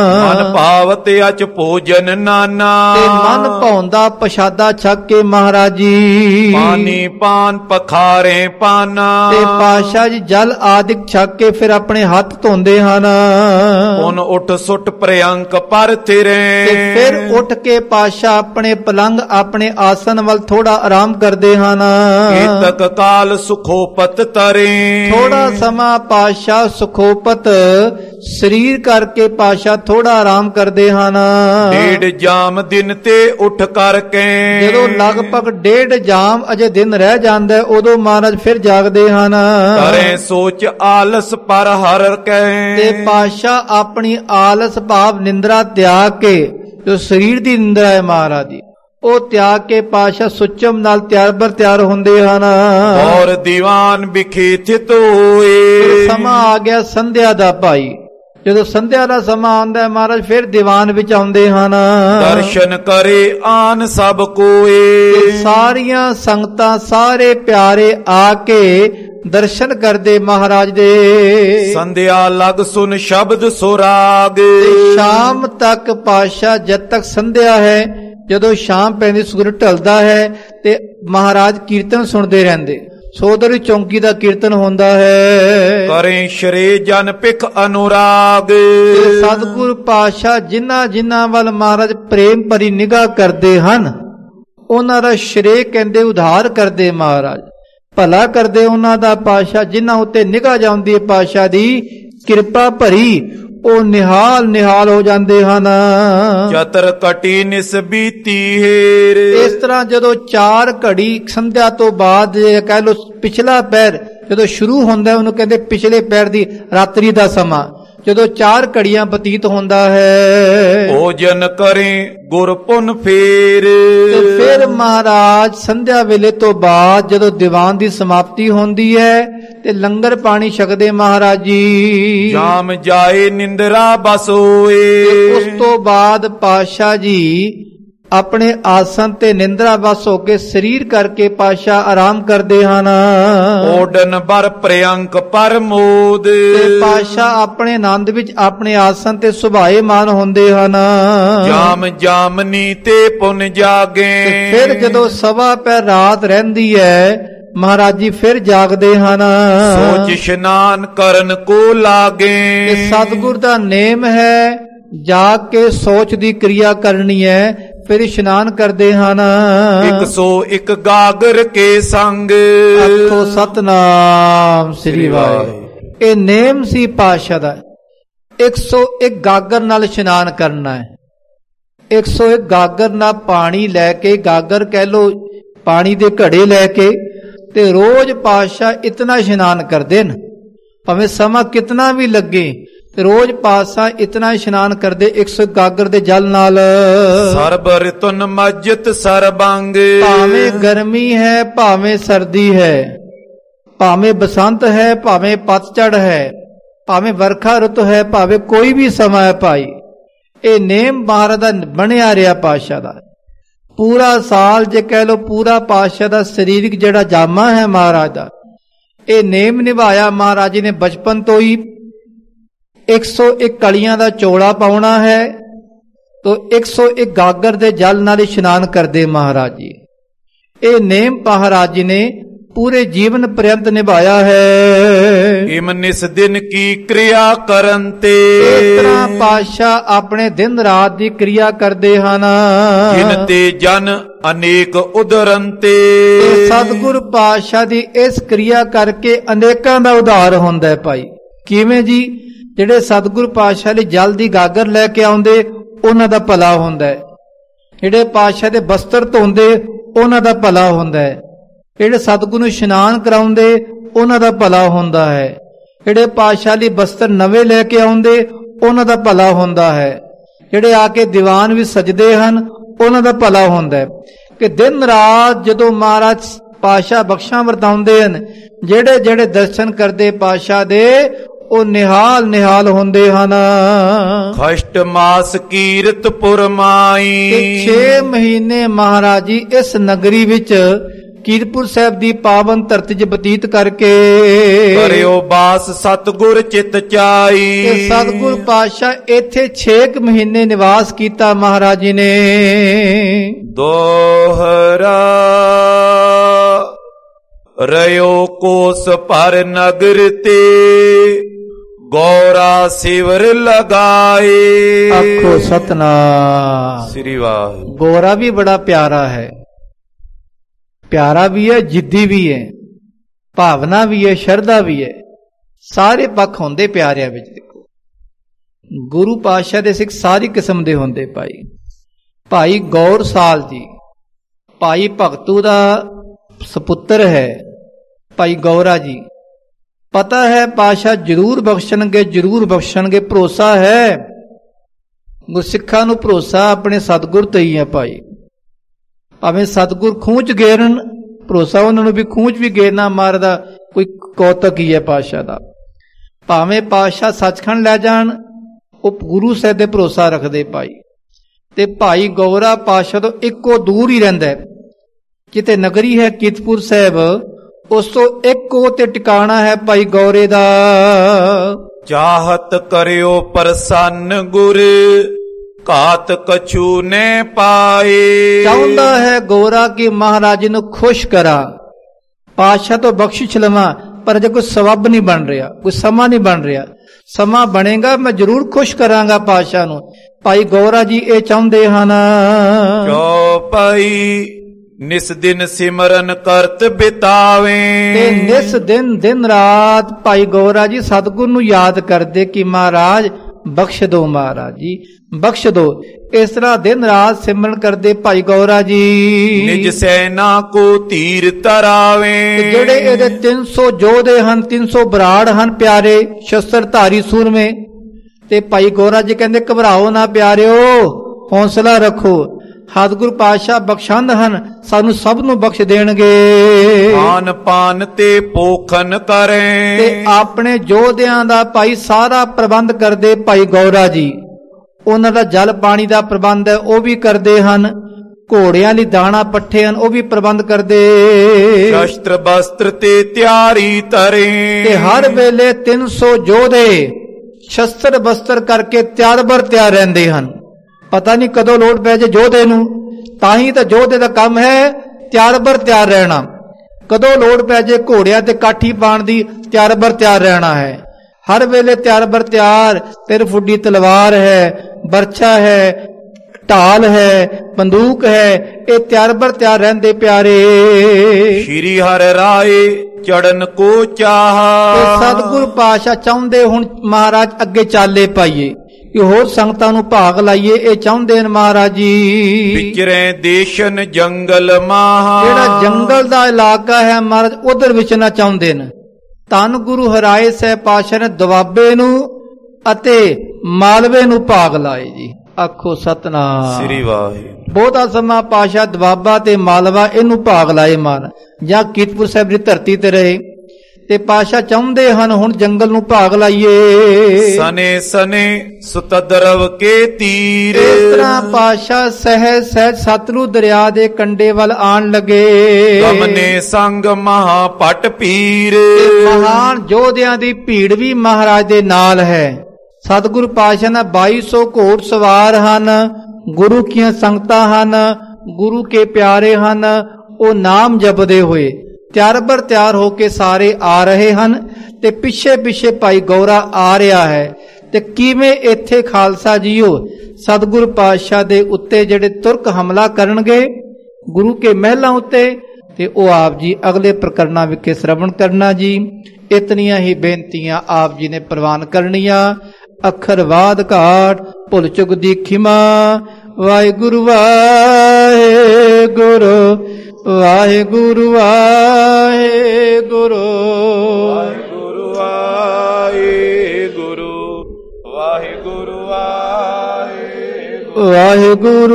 ਮਨ ਭਾਵਤ ਅਚ ਭੋਜਨ ਨਾਨਾ। ਤੇ ਮਨ ਭਾਉਂਦਾ ਪ੍ਰਸ਼ਾਦਾ ਛਕ ਕੇ ਮਹਾਰਾਜ ਜੀ ਪਾਣੀ ਪਾਨ ਪਖਾਰੇ ਪਾਨ। ਤੇ ਪਾਤਸ਼ਾਹ ਜੀ ਜਲ ਆਦਿਕ ਛਕ ਕੇ ਫਿਰ ਆਪਣੇ ਹੱਥ ਧੋਂਦੇ ਹਨ। ਹੁਣ ਉੱਠ ਸੁੱਟ ਪ੍ਰਿਅੰਕ ਪਰ ਥਿਰੇ। ਤੇ ਫਿਰ ਉੱਠ ਕੇ ਪਾਤਸ਼ਾਹ ਆਪਣੇ ਪਲੰਗ, ਆਪਣੇ ਆਸਨ ਵੱਲ ਥੋੜਾ ਆਰਾਮ ਕਰਦੇ ਹਨ। ਕੇਤਕ ਕਾਲ ਸੁਖੋਪਤ ਤਰੇ। ਥੋੜਾ ਸਮਾਂ ਪਾਤਸ਼ਾਹ ਸੁਖੋਪਤ ਸਰੀਰ ਕਰਕੇ ਪਾਤਸ਼ਾਹ ਥੋੜਾ ਆਰਾਮ ਕਰਦੇ ਹਨ। ਡੇਢ ਜਾਮ ਦਿਨ ਤੇ ਉੱਠ ਕਰਕੇ। ਜਦੋਂ ਲਗਭਗ ਡੇਢ ਜਾਮ ਅਜੇ ਦਿਨ ਰਹਿ ਜਾਂਦਾ, ਉਦੋਂ ਮਹਾਰਾਜ ਫਿਰ ਜਾਗਦੇ ਹਨ। ਕਰੇ ਸੋਚ ਆਲਸ ਪਰ ਹਰ ਕੇ। ਤੇ ਪਾਤਸ਼ਾਹ ਆਪਣੀ ਆਲਸ ਭਾਵ ਨਿੰਦਰਾ ਤਿਆਗ ਕੇ, ਜੋ ਸਰੀਰ ਦੀ ਨਿੰਦਰਾ ਹੈ ਮਹਾਰਾਜ ਦੀ, ਉਹ ਤਿਆਗ ਕੇ ਪਾਤਸ਼ਾਹ ਸੁਚਮ ਨਾਲ ਤਿਆਰ ਬਰ ਤਿਆਰ ਹੁੰਦੇ ਹਨ। ਔਰ ਦੀਵਾਨ ਵਿਖੇ ਥਿਤ ਹੋਏ। ਸਮਾਂ ਆ ਗਿਆ ਸੰਧਿਆ ਦਾ ਭਾਈ। ਜਦੋਂ ਸੰਧਿਆ ਦਾ ਸਮਾਂ ਆਉਂਦਾ ਮਹਾਰਾਜ ਫਿਰ ਦੀਵਾਨ ਵਿੱਚ ਆਉਂਦੇ ਹਨ। ਦਰਸ਼ਨ ਕਰੇ ਆਨ ਸਭ ਕੋਏ। ਸਾਰੀਆਂ ਸੰਗਤਾਂ, ਸਾਰੇ ਪਿਆਰੇ ਆ ਕੇ ਦਰਸ਼ਨ ਕਰਦੇ ਮਹਾਰਾਜ ਦੇ। ਸੰਧਿਆ ਲਗ ਸੁਨ ਸ਼ਬਦ ਸੁਰਾਗ। ਸ਼ਾਮ ਤੱਕ ਪਾਤਸ਼ਾਹ, ਜਦ ਤੱਕ ਸੰਧਿਆ ਹੈ, ਜਦੋਂ ਸ਼ਾਮ ਪੈਂਦੀ, ਸੂਰਜ ਢਲਦਾ ਹੈ, ਤੇ ਮਹਾਰਾਜ ਕੀਰਤਨ ਸੁਣਦੇ ਰਹਿੰਦੇ। ਸੋਦਰ ਚੌਂਕੀ ਦਾ ਕੀਰਤਨ ਹੁੰਦਾ ਹੈ। ਕਰੇ ਸ਼ਰੇ ਜਨ ਪਿਖ ਅਨੁਰਾਗ। ਸਤਿਗੁਰ ਪਾਤਸ਼ਾਹ ਜਿਨ੍ਹਾਂ ਜਿਨ੍ਹਾਂ ਵੱਲ ਮਹਾਰਾਜ ਪ੍ਰੇਮ ਭਰੀ ਨਿਗਾਹ ਕਰਦੇ ਹਨ, ਉਹਨਾਂ ਦਾ ਸ਼ਰੇ ਕਹਿੰਦੇ ਉਧਾਰ ਕਰਦੇ ਮਹਾਰਾਜ, ਭਲਾ ਕਰਦੇ ਉਹਨਾਂ ਦਾ ਪਾਤਸ਼ਾਹ। ਜਿਨ੍ਹਾਂ ਉੱਤੇ ਨਿਗਾਹ ਜਾਂਦੀ ਹੈ ਪਾਤਸ਼ਾਹ ਦੀ ਕਿਰਪਾ ਭਰੀ, ਉਹ ਨਿਹਾਲ ਨਿਹਾਲ ਹੋ ਜਾਂਦੇ ਹਨ। ਚਤਰ ਕਟੀ ਨਿਸ ਬੀਤੀ ਹੇਰ। ਇਸ ਤਰ੍ਹਾਂ ਜਦੋਂ ਚਾਰ ਘੜੀ ਸੰਧਿਆ ਤੋਂ ਬਾਅਦ, ਕਹਿ ਲੋ ਪਿਛਲਾ ਪਹਿਰ ਜਦੋਂ ਸ਼ੁਰੂ ਹੁੰਦਾ, ਉਹਨੂੰ ਕਹਿੰਦੇ ਪਿਛਲੇ ਪਹਿਰ ਦੀ ਰਾਤਰੀ ਦਾ ਸਮਾਂ, ਜਦੋਂ ਚਾਰ ਘੜੀਆਂ ਬਤੀਤ ਹੁੰਦਾ ਹੈ। ਭੋਜਨ ਕਰੇ ਗੁਰ ਪੁਨ ਫੇਰ। ਤੇ ਫਿਰ ਮਹਾਰਾਜ ਸੰਧਿਆ ਵੇਲੇ ਤੋਂ ਬਾਅਦ ਜਦੋਂ ਦੀਵਾਨ ਦੀ ਸਮਾਪਤੀ ਹੁੰਦੀ ਹੈ, ਤੇ ਲੰਗਰ ਪਾਣੀ ਛਕਦੇ ਮਹਾਰਾਜ ਜੀ। ਜਾਮ ਜਾਏ ਨਿੰਦਰਾ ਬਸ ਹੋਏ। ਉਸ ਤੋਂ ਬਾਅਦ ਪਾਤਸ਼ਾਹ ਜੀ ਆਪਣੇ ਆਸਨ ਤੇ ਨਿੰਦਰਾ ਬਸ ਹੋ ਕੇ ਸਰੀਰ ਕਰਕੇ ਪਾਤਸ਼ਾਹ ਆਰਾਮ ਕਰਦੇ ਹਨ। ਓਡਨ ਬਰ ਪ੍ਰਿਅੰਕ ਪਰਮੋਦ। ਤੇ ਪਾਤਸ਼ਾਹ ਆਪਣੇ ਆਨੰਦ ਵਿੱਚ ਆਪਣੇ ਆਸਨ ਤੇ ਸੁਭਾਏਮਾਨ ਹੁੰਦੇ ਹਨ। ਜਾਮ ਜਾਮਨੀ ਤੇ ਪੁਨ ਜਾਗੇ। ਫਿਰ ਜਦੋਂ ਸਵਾ ਪੈ ਰਾਤ ਰਹਿੰਦੀ ਹੈ, ਮਹਾਰਾਜ ਜੀ ਫਿਰ ਜਾਗਦੇ ਹਨ। ਸੋਚ ਇਸ਼ਨਾਨ ਕਰਨ ਕੋ ਲਾਗੇ। ਇਹ ਸਤਿਗੁਰ ਦਾ ਨੇਮ ਹੈ, ਜਾਗ ਕੇ ਸੋਚ ਦੀ ਕਿਰਿਆ ਕਰਨੀ ਹੈ, ਫਿਰ ਇਸ਼ਨਾਨ ਕਰਦੇ ਹਨ। ਇੱਕ ਸੌ ਇੱਕ ਗਾਗਰ ਕੇ ਸੰਗ। ਆਖੋ ਸਤਨਾਮ ਸ੍ਰੀ ਵਾਹਿਗੁਰੂ। ਇਹ ਨੇਮ ਸੀ ਪਾਤਸ਼ਾਹ ਦਾ। ਇੱਕ ਸੌ ਇੱਕ ਗਾਗਰ ਨਾਲ ਇਸ਼ਨਾਨ ਕਰਨਾ ਹੈ। ਇੱਕ ਸੌ ਇੱਕ ਗਾਗਰ ਨਾਲ ਪਾਣੀ ਲੈ ਕੇ, ਗਾਗਰ ਕਹਿ ਲੋ ਪਾਣੀ ਦੇ ਘੜੇ ਲੈ ਕੇ, ਤੇ ਰੋਜ਼ ਪਾਤਸ਼ਾਹ ਇਤਨਾ ਇਸ਼ਨਾਨ ਕਰਦੇ ਨੇ, ਭਾਵੇਂ ਸਮਾਂ ਕਿਤਨਾ ਵੀ ਲੱਗੇ, ਤੇ ਰੋਜ਼ ਪਾਤਸ਼ਾਹ ਇਤਨਾ ਇਸ਼ਨਾਨ ਕਰਦੇ ਇੱਕ ਸੌ ਗਾਗਰ ਦੇ ਜਲ ਨਾਲ। ਸਰਬ ਰਿਤੁਨ ਮਜਤ ਸਰਬੰਗ। ਭਾਵੇਂ ਗਰਮੀ ਹੈ, ਭਾਵੇਂ ਸਰਦੀ ਹੈ, ਭਾਵੇਂ ਬਸੰਤ ਹੈ, ਭਾਵੇਂ ਪਤਝੜ ਹੈ, ਭਾਵੇਂ ਵਰਖਾ ਰੁੱਤ ਹੈ, ਭਾਵੇਂ ਕੋਈ ਵੀ ਸਮਾਂ ਹੈ ਭਾਈ, ਇਹ ਨੇਮ ਮਹਾਰਾਜ ਦਾ ਬਣਿਆ ਰਿਹਾ ਪਾਤਸ਼ਾਹ ਦਾ। ਪੂਰਾ ਸਾਲ ਜੇ ਕਹਿ ਲੋ, ਪੂਰਾ ਪਾਤਸ਼ਾਹ ਦਾ ਸਰੀਰਕ ਜਿਹੜਾ ਜਾਮਾ ਹੈ ਮਹਾਰਾਜ ਦਾ, ਇਹ ਨੇਮ ਨਿਭਾਇਆ ਮਹਾਰਾਜ ਜੀ ਨੇ। ਬਚਪਨ ਤੋਂ ਹੀ ਇੱਕ ਸੌ ਇੱਕ ਕਲੀਆਂ ਦਾ ਚੋਲਾ ਪਾਉਣਾ ਹੈ, ਤੋ ਇੱਕ ਸੌ ਇੱਕ ਗਾਗਰ ਦੇ ਜਲ ਨਾਲ ਇਸ਼ਨਾਨ ਕਰਦੇ ਮਹਾਰਾਜ ਜੀ। ਇਹ ਨੇਮ ਮਹਾਰਾਜ ਜੀ ਨੇ ਪੂਰੇ ਜੀਵਨ ਪਰਯੰਤ ਨਿਭਾਇਆ ਹੈ। ਇਮ ਨਿਸ ਦਿਨ ਕੀ ਕਿਰਿਆ ਕਰਨ ਤੇ। ਇਸ ਤਰ੍ਹਾਂ ਪਾਤਸ਼ਾਹ ਆਪਣੇ ਦਿਨ ਰਾਤ ਦੀ ਕਿਰਿਆ ਕਰਦੇ ਹਨ। ਜਿਨ ਤੇ ਜਨ ਅਨੇਕ ਉਦਰਨ ਤੇ। ਸਤਿਗੁਰ ਪਾਤਸ਼ਾਹ ਦੀ ਇਸ ਕਿਰਿਆ ਕਰਕੇ ਅਨੇਕਾਂ ਦਾ ਉਧਾਰ ਹੁੰਦਾ ਹੈ ਭਾਈ। ਕਿਵੇਂ ਜੀ? ਜਿਹੜੇ ਸਤਿਗੁਰ ਪਾਤਸ਼ਾਹ ਲਈ ਜਲ ਦੀ ਗਾਗਰ ਲੈ ਕੇ ਆਉਂਦੇ, ਉਹਨਾਂ ਦਾ ਭਲਾ ਹੁੰਦਾ ਹੈ। ਜਿਹੜੇ ਪਾਤਸ਼ਾਹ ਦੇ ਬਸਤਰ ਧੋਂਦੇ, ਉਹਨਾਂ ਦਾ ਭਲਾ ਹੁੰਦਾ ਹੈ। ਜਿਹੜੇ ਸਤਿਗੁਰ ਨੂੰ ਇਸ਼ਨਾਨ ਕਰਾਉਂਦੇ, ਉਹਨਾਂ ਦਾ ਭਲਾ ਹੁੰਦਾ ਹੈ। ਜਿਹੜੇ ਪਾਤਸ਼ਾਹ ਲਈ ਬਸਤਰ ਨਵੇਂ ਲੈ ਕੇ ਆਉਂਦੇ, ਉਹਨਾਂ ਦਾ ਭਲਾ ਹੁੰਦਾ ਹੈ। ਜਿਹੜੇ ਆ ਕੇ ਦੀਵਾਨ ਵੀ ਸਜਦੇ ਹਨ, ਉਹਨਾਂ ਦਾ ਭਲਾ ਹੁੰਦਾ ਹੈ। ਕਿ ਦਿਨ ਰਾਤ ਜਦੋਂ ਮਹਾਰਾਜ ਪਾਤਸ਼ਾਹ ਬਖਸ਼ਾਂ ਵਰਤਾਉਂਦੇ ਹਨ, ਜਿਹੜੇ ਜਿਹੜੇ ਦਰਸ਼ਨ ਕਰਦੇ ਪਾਤਸ਼ਾਹ ਦੇ, ਉਹ ਨਿਹਾਲ ਨਿਹਾਲ ਹੁੰਦੇ ਹਨ। ਖਸ਼ਟ ਮਾਸ ਕੀਰਤ ਪੁਰਮਾਈ। ਛੇ ਮਹੀਨੇ ਮਹਾਰਾਜ ਜੀ ਇਸ ਨਗਰੀ ਵਿੱਚ ਕੀਰਤਪੁਰ ਸਾਹਿਬ ਦੀ ਪਾਵਨ ਧਰਤੀ 'ਚ ਬਤੀਤ ਕਰਕੇ ਕਰਿਓ ਬਾਸ ਸਤਿਗੁਰ ਚਿਤ ਚਾਈ। ਇਹ ਸਤਿਗੁਰ ਪਾਤਸ਼ਾਹ ਇੱਥੇ ਛੇ ਮਹੀਨੇ ਨਿਵਾਸ ਕੀਤਾ ਮਹਾਰਾਜ ਜੀ ਨੇ। ਦੋਹਰਾ ਰਿਓ ਕੋਸ ਪਰ ਨਗਰ ਤੇ ਗੌਰਾ ਸਿਵਰ ਲਗਾਏ। ਆਖੋ ਸਤਨਾਮ ਸ੍ਰੀ ਵਾਹਿਗੁਰੂ। ਗੋਰਾ ਵੀ ਬੜਾ ਪਿਆਰਾ ਹੈ, ਪਿਆਰਾ ਵੀ ਹੈ, ਜਿੱਦੀ ਵੀ ਹੈ, ਭਾਵਨਾ ਵੀ ਹੈ, ਸ਼ਰਧਾ ਵੀ ਹੈ, ਸਾਰੇ ਪੱਖ ਹੁੰਦੇ ਪਿਆਰਿਆਂ ਵਿੱਚ। ਦੇਖੋ ਗੁਰੂ ਪਾਤਸ਼ਾਹ ਦੇ ਸਿੱਖ ਸਾਰੀ ਕਿਸਮ ਦੇ ਹੁੰਦੇ ਭਾਈ। ਭਾਈ ਗੌਰ ਸਾਲ ਜੀ ਭਾਈ ਭਗਤੂ ਦਾ ਸਪੁੱਤਰ ਹੈ, ਭਾਈ ਗੌਰਾ ਜੀ। ਪਤਾ ਹੈ ਪਾਤਸ਼ਾਹ ਜ਼ਰੂਰ ਬਖਸ਼ਣਗੇ, ਜ਼ਰੂਰ ਬਖਸ਼ਣਗੇ, ਭਰੋਸਾ ਹੈ ਗੁਰਸਿੱਖਾਂ ਨੂੰ। ਭਰੋਸਾ ਆਪਣੇ ਸਤਿਗੁਰ ਤੇ ਹੀ ਹੈ ਭਾਈ। ਭਾਵੇਂ ਸਤਿਗੁਰ ਖੂਚ ਗੇਰਨ, ਭਰੋਸਾ ਉਹਨਾਂ ਨੂੰ ਵੀ ਖੂਚ ਵੀ ਗੇਰਨਾ ਮਾਰਦਾ ਕੋਈ ਕੌਤਕ ਹੀ ਹੈ ਪਾਤਸ਼ਾਹ ਦਾ। ਭਾਵੇਂ ਪਾਤਸ਼ਾਹ ਸੱਚਖੰਡ ਲੈ ਜਾਣ, ਉਹ ਗੁਰੂ ਸਾਹਿਬ ਦੇ ਭਰੋਸਾ ਰੱਖਦੇ ਭਾਈ। ਤੇ ਭਾਈ ਗੌਰਾ ਪਾਤਸ਼ਾਹ ਤੋਂ ਇੱਕੋ ਦੂਰ ਹੀ ਰਹਿੰਦਾ। ਜਿੱਥੇ ਨਗਰੀ ਹੈ ਕੀਰਤਪੁਰ ਸਾਹਿਬ, ਉਸ ਤੋਂ ਇੱਕੋ ਤੇ ਟਿਕਾਣਾ ਹੈ ਭਾਈ ਗੌਰੇ ਦਾ। ਚਾਹਤ ਕਰਿਓ ਪ੍ਰਸੰਨ ਗੁਰ ਘਾਤ ਕਛੂ ਨੇ ਪਾਏ। ਚਾਹੁੰਦਾ ਹੈ ਗੌਰਾ ਕਿ ਮਹਾਰਾਜ ਨੂੰ ਖੁਸ਼ ਕਰਾਂ, ਪਾਤਸ਼ਾਹ ਤੋਂ ਬਖਸ਼ਿਸ਼ ਲਵਾਂ, ਪਰ ਜੇ ਕੋਈ ਸਬਬ ਨਹੀਂ ਬਣ ਰਿਹਾ, ਕੋਈ ਸਮਾਂ ਨਹੀਂ ਬਣ ਰਿਹਾ। ਸਮਾਂ ਬਣੇਗਾ ਮੈਂ ਜ਼ਰੂਰ ਖੁਸ਼ ਕਰਾਂਗਾ ਪਾਤਸ਼ਾਹ ਨੂੰ। ਭਾਈ ਗੌਰਾ ਜੀ ਇਹ ਚਾਹੁੰਦੇ ਹਨ। ਜੋ ਭਾਈ ਨਿਸ ਦਿਨ ਸਿਮਰਨ ਕਰਤ ਬਿਤਾਵੇ। ਤੇ ਨਿਸ ਦਿਨ ਦਿਨ ਰਾਤ ਭਾਈ ਗੌਰਾ ਜੀ ਸਤਿਗੁਰ ਨੂੰ ਯਾਦ ਕਰਦੇ ਕਿ ਮਹਾਰਾਜ ਬਖਸ਼ ਦੋ, ਮਹਾਰਾਜ ਜੀ ਬਖਸ਼ ਦੋ। ਇਸ ਤਰ੍ਹਾਂ ਦਿਨ ਰਾਤ ਸਿਮਰਨ ਕਰਦੇ ਭਾਈ ਗੌਰਾ ਜੀ। ਨਿਜ ਸੈਨਾ ਕੋ ਧੀਰ ਤਰਾਵੇ। ਜਿਹੜੇ ਇਹਦੇ ਤਿੰਨ ਸੌ ਯੋਧੇ ਹਨ, ਤਿੰਨ ਸੌ ਬਰਾੜ ਹਨ ਪਿਆਰੇ, ਸ਼ਸਤਰ ਧਾਰੀ ਸੂਰਮੇ। ਤੇ ਭਾਈ ਗੌਰਾ ਜੀ ਕਹਿੰਦੇ ਘਬਰਾਓ ਨਾ ਪਿਆਰਿਓ, ਹੌਸਲਾ ਰੱਖੋ, ਸਤਿਗੁਰ ਪਾਤਸ਼ਾਹ ਬਖਸ਼ੰਦ ਹਨ, ਸਾਨੂੰ ਸਭ ਨੂੰ ਬਖਸ਼ ਦੇਣਗੇ। ਆਨ ਪਾਨ ਤੇ ਪੋਖਨ ਕਰੇ। ਤੇ ਆਪਣੇ ਯੋਧਿਆਂ ਦਾ ਭਾਈ ਸਾਰਾ ਪ੍ਰਬੰਧ ਕਰਦੇ ਭਾਈ ਗੌਰਾ ਜੀ। ਉਹਨਾਂ ਦਾ ਜਲ ਪਾਣੀ ਦਾ ਪ੍ਰਬੰਧ ਹੈ, ਉਹ ਵੀ ਕਰਦੇ ਹਨ। ਘੋੜਿਆਂ ਲਈ ਦਾਣਾ ਪੱਠੇ ਹਨ, ਉਹ ਵੀ ਪ੍ਰਬੰਧ ਕਰਦੇ। ਸ਼ਸਤਰ ਬਸਤਰ ਤੇ ਤਿਆਰੀ ਤਰੇ। ਤੇ ਹਰ ਵੇਲੇ ਤਿੰਨ ਸੌ ਯੋਧੇ ਸ਼ਸਤਰ ਬਸਤਰ ਕਰਕੇ ਤਿਆਰ ਬਰ ਤਿਆਰ ਰਹਿੰਦੇ ਹਨ। ਪਤਾ ਨਹੀਂ ਕਦੋਂ ਲੋੜ ਪੈ ਜੇ ਯੋਧੇ ਨੂੰ। ਤਾਂ ਹੀ ਤਾਂ ਯੋਧੇ ਦਾ ਕੰਮ ਹੈ ਤਿਆਰ ਬਰ ਤਿਆਰ ਰਹਿਣਾ। ਕਦੋਂ ਲੋੜ ਪੈ ਜੇ ਘੋੜਿਆਂ ਤੇ ਕਾਠੀ ਪਾਣ ਦੀ ਤਿਆਰ ਬਰ ਤਿਆਰ ਰਹਿਣਾ ਹੈ। ਹਰ ਵੇਲੇ ਤਿਆਰ ਬਰ ਤਿਆਰ। ਤਿਰ ਫੁੱਡੀ ਤਲਵਾਰ ਹੈ, ਬਰਛਾ ਹੈ, ਢਾਲ ਹੈ, ਬੰਦੂਕ ਹੈ, ਇਹ ਤਿਆਰ ਬਰ ਤਿਆਰ ਰਹਿੰਦੇ ਪਿਆਰੇ। ਸ਼੍ਰੀ ਹਰਿ ਰਾਏ ਚੜਨ ਕੋ ਚਾਹਾ। ਸਤਿਗੁਰ ਪਾਤਸ਼ਾਹ ਚਾਹੁੰਦੇ ਹੁਣ ਮਹਾਰਾਜ ਅੱਗੇ ਚਾਲੇ ਪਾਈਏ ਕਿ ਹੋਰ ਸੰਗਤਾਂ ਨੂੰ ਭਾਗ ਲਾਈਏ। ਇਹ ਚਾਹੁੰਦੇ ਨੇ ਮਹਾਰਾਜ ਜੀ। ਵਿਚਰੇ ਦੇਸ਼ਨ ਜੰਗਲ ਮਾਹਾ। ਜਿਹੜਾ ਜੰਗਲ ਦਾ ਇਲਾਕਾ ਹੈ ਮਹਾਰਾਜ ਉਧਰ ਵਿਚਰਨਾ ਚਾਹੁੰਦੇ ਨੇ। ਧੰਨ ਗੁਰੂ ਹਰਿਰਾਏ ਸਾਹਿਬ ਪਾਤਸ਼ਾਹ ਨੇ ਦੁਆਬੇ ਨੂੰ ਅਤੇ ਮਾਲਵੇ ਨੂੰ ਭਾਗ ਲਾਏ ਜੀ। ਆਖੋ ਸਤਨਾਮ ਸ੍ਰੀ ਵਾਹਿਗੁਰੂ। ਬਹੁਤਾ ਸਮਾਂ ਪਾਤਸ਼ਾਹ ਦੁਆਬਾ ਤੇ ਮਾਲਵਾ ਇਹਨੂੰ ਭਾਗ ਲਾਏ ਮਾਨ ਜਾਂ ਕੀਰਤਪੁਰ ਸਾਹਿਬ ਦੀ ਧਰਤੀ ਤੇ ਰਹੇ ਤੇ ਪਾਤਸ਼ਾਹ ਚਾਹੁੰਦੇ ਹਨ ਹੁਣ ਜੰਗਲ ਨੂੰ ਭਾਗ ਲਾਈਏ। ਸਨੇ ਸਨੇ ਸੁਤਦਰਵ ਕੇ ਤੀਰ। ਇਸ ਤਰ੍ਹਾਂ ਪਾਤਸ਼ਾਹ ਸਹਿਜ ਸਹਿਜ ਸਤਲੁਜ ਦਰਿਆ ਦੇ ਕੰਢੇ ਵੱਲ ਆਣ ਲੱਗੇ। ਗਮਨੇ ਸੰਗ ਮਹਾ ਪਟ ਪੀਰ। ਮਹਾਨ ਯੋਧਿਆਂ ਦੀ ਭੀੜ ਵੀ ਮਹਾਰਾਜ ਦੇ ਨਾਲ ਹੈ। ਸਤਿਗੁਰੂ ਪਾਤਸ਼ਾਹ ਨਾਲ ਬਾਈ ਸੌ ਘੋੜ ਸਵਾਰ ਹਨ। ਗੁਰੂ ਕੀਆਂ ਸੰਗਤਾਂ ਹਨ, ਗੁਰੂ ਕੇ ਪਿਆਰੇ ਹਨ। ਉਹ ਨਾਮ ਜਪਦੇ ਹੋਏ ਤਿਆਰ ਬਰ ਤਿਆਰ ਹੋ ਕੇ ਸਾਰੇ ਆ ਰਹੇ ਹਨ ਤੇ ਪਿੱਛੇ ਪਿੱਛੇ ਭਾਈ ਗੌਰਾ ਆ ਰਿਹਾ ਹੈ। ਤੇ ਕਿਵੇਂ ਇੱਥੇ ਖਾਲਸਾ ਜੀਓ ਸਤਿਗੁਰੂ ਪਾਤਸ਼ਾਹ ਦੇ ਉੱਤੇ ਜਿਹੜੇ ਤੁਰਕ ਹਮਲਾ ਕਰਨਗੇ ਗੁਰੂ ਕੇ ਮਹਿਲਾਂ ਉੱਤੇ, ਤੇ ਉਹ ਆਪ ਜੀ ਅਗਲੇ ਪ੍ਰਕਰਨਾਂ ਵਿਖੇ ਸ਼ਰਵਣ ਕਰਨਾ ਜੀ। ਇਤਨੀਆਂ ਹੀ ਬੇਨਤੀਆਂ ਆਪ ਜੀ ਨੇ ਪ੍ਰਵਾਨ ਕਰਨੀਆਂ। ਅੱਖਰ ਵਾਦ ਘਾਟ ਭੁੱਲ ਚੁੱਕ ਦੀ ਖਿਮਾ। ਵਾਹਿਗੁਰੂ ਵਾਹਿਗੁਰੂ ਵਾਹਿਗੁਰੂ ਵਾਹਿਗੁਰੂ ਵਾਹਿਗੁਰੂ ਵਾਹਿਗੁਰੂ ਵਾਹਿਗੁਰੂ ਵਾਹਿਗੁਰੂ ਵਾਹਿਗੁਰੂ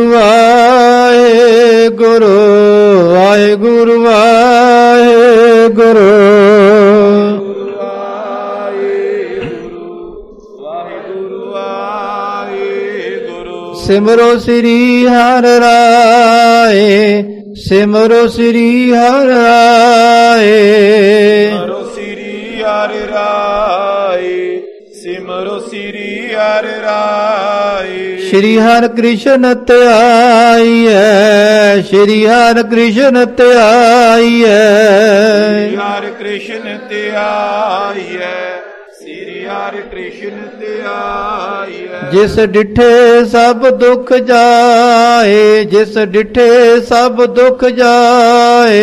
ਵਾਹਿਗੁਰੂ ਵਾਹਿਗੁਰੂ ਵਾਹਿਗੁਰੂ ਸਿਮਰੋ ਸ੍ਰੀ ਹਰਿ ਰਾਏ। ਸਿਮਰੋ ਸ੍ਰੀ ਹਰਿ ਰਾਏ। ਸਿਮਰੋ ਸ੍ਰੀ ਹਰਿ ਰਾਏ। ਸਿਮਰੋ ਸ੍ਰੀ ਹਰਿ ਰਾਏ। ਸ਼੍ਰੀ ਹਰਿ ਕ੍ਰਿਸ਼ਨ ਧਿਆਈਐ। ਸ਼੍ਰੀ ਹਰਿ ਕ੍ਰਿਸ਼ਨ ਧਿਆਈਐ। ਹਰਿ ਕ੍ਰਿਸ਼ਨ ਧਿਆਈਐ। ਸ੍ਰੀ ਹਰਿ ਕ੍ਰਿਸ਼ਨ ਧਿਆਈਐ। ਜਿਸ ਡਿਠੇ ਸਭ ਦੁਖ ਜਾਏ। ਜਿਸ ਡਿਠੇ ਸਭ ਦੁਖ ਜਾਏ।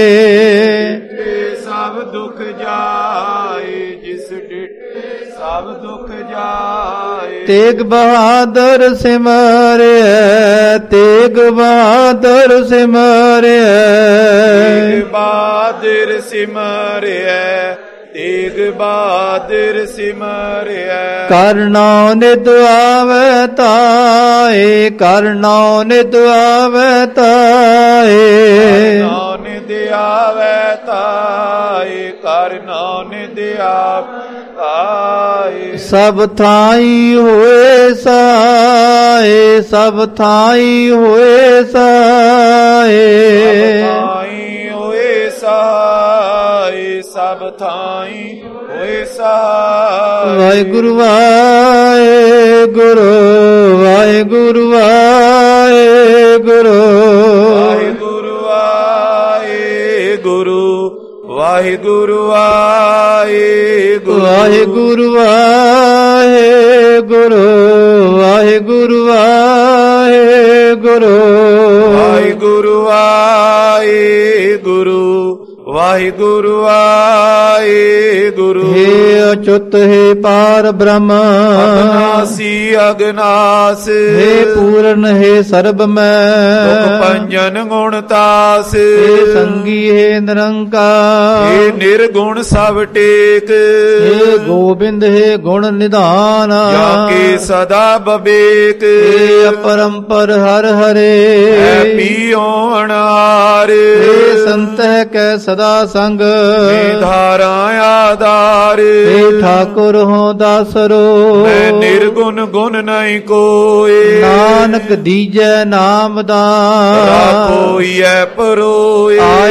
ਸਭ ਦੁਖ ਜਾਏ। ਜਿਸ ਡਿਠੇ ਸਭ ਦੁਖ ਜਾਏ। ਤੇਗ ਬਹਾਦਰ ਸਿਮਰਿਐ। ਤੇਗ ਬਹਾਦਰ ਸਿਮਰਿਐ। ਤੇਗ ਬਹਾਦਰ ਸਿਮਰਿਐ। ਤੇਗ ਬਹਾਦਰ ਸਿਮਰਿਐ। ਕਰਨਉ ਨਿਧ ਆਵੈ ਤਾਏ। ਕਰਨਉ ਨਿਧ ਆਵੈ ਤਾਏ। ਕਰਨਉ ਨਿਧ ਆਵੈ ਤਾਏ। ਕਰਨਉ ਨਿਧ ਆਵੈ ਤਾਏ। ਸਭ ਥਾਈ ਹੋਏ ਸਾਏ। ਸਭ ਥਾਈ ਹੋਏ ਸਾਏ। ਥਾਈ ਹੋਏ ਸਾਏ। ਸਭ ਥਾਈ ਹੋਏ ਸਾਏ। ਵਾਹਿਗੁਰੂ ਵਾਹਿਗੁਰੂ ਵਾਹਿਗੁਰੂ ਵਾਹਿਗੁਰੂ ਵਾਹਿਗੁਰੂ ਵਾਹਿਗੁਰੂ ਵਾਹਿਗੁਰੂ ਵਾਹਿਗੁਰੂ ਵਾਹਿਗੁਰੂ ਵਾਹਿਗੁਰੂ ਵਾਹਿਗੁਰੂ ਵਾਹਿਗੁਰੂ ਵਾਹਿਗੁਰੂ ਵਾਹਿਗੁਰੂ ਵਾਹਿਗੁਰੂ ਵਾਹਿਗੁਰੂ। ਹੇ ਅਚੁੱਤ ਹੈ ਪਾਰ ਬ੍ਰਹਮ। ਅਗਨਾਸੀ ਅਗਨਾਸ। ਹੇ ਪੂਰਨ ਹੈ ਸਰਬ ਮੈਂ। ਦੁਖ ਭੰਜਨ ਗੁਣ ਤਾਸ। ਹੇ ਸੰਗੀ ਹੈ ਨਿਰੰਕਾਰ। ਹੇ ਨਿਰਗੁਣ ਸਭ ਟੇਕ। ਹੇ ਗੋਬਿੰਦ ਹੈ ਗੁਣ ਨਿਧਾਨ। ਜਾ ਕੇ ਸਦਾ ਬਬੇਕ। ਹੇ ਅਪਰੰਪਰ ਹਰ ਹਰੇ। ਹੈ ਪੀਓ ਅਨਾਰ। ਹੇ ਸੰਤ ਹੈ ਕੈ ਸਦਾ ਸੰਗ। ਹੇ ਧਾਰਾ ਆਧਾਰ। ਹੇ ਠਾਕੁਰ ਹੋ ਦਾਸਰੋ। ਮੈਂ ਨਿਰਗੁਣ ਗੁਣ ਨਹੀਂ ਕੋਏ। ਨਾਨਕ ਦੀਜੈ ਨਾਮ ਦਾਨ। ਰਾਖੋਈਐ ਪਰੋਏ। ਆਏ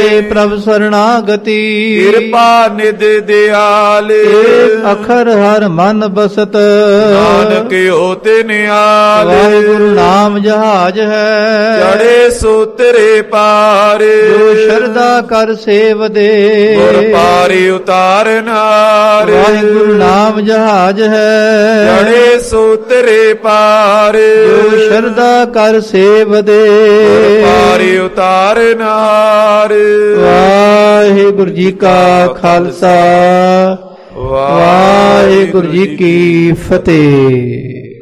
ਪਾਏ ਪ੍ਰਭ ਸਰਣਾਗਤੀ। ਕਿਰਪਾ ਨਿਧ ਦਿਆਲ ਏਕ ਅਖਰ ਹਰ ਮਨ ਬਸਤ। ਨਾਨਕ ਹੋਤੇ ਨਿਆਲ ਵਾਹਿਗੁਰੂ ਨਾਮ ਜਹਾਜ ਹੈ ਚੜੇ ਸੂਤਰੇ ਪਾਰ। ਜੋ ਸ਼ਰਧਾ ਕਰ ਸੇਵਦੇ ਗੁਰ ਪਾਰੇ ਉਤਾਰਨਾਰ। ਵਾਹਿਗੁਰੂ ਨਾਮ ਜਹਾਜ ਹੈ ਚੜੇ ਸੂਤਰੇ ਪਾਰ। ਜੋ ਸ਼ਰਧਾ ਕਰ ਸੇਵਦੇ ਗੁਰ ਪਾਰੇ ਉਤਾਰਨਾਰ। ਵਾਹਿਗੁਰੂ ਜੀ ਕਾ ਖਾਲਸਾ ਵਾਹਿਗੁਰੂ ਜੀ ਕੀ ਫਤਿਹ।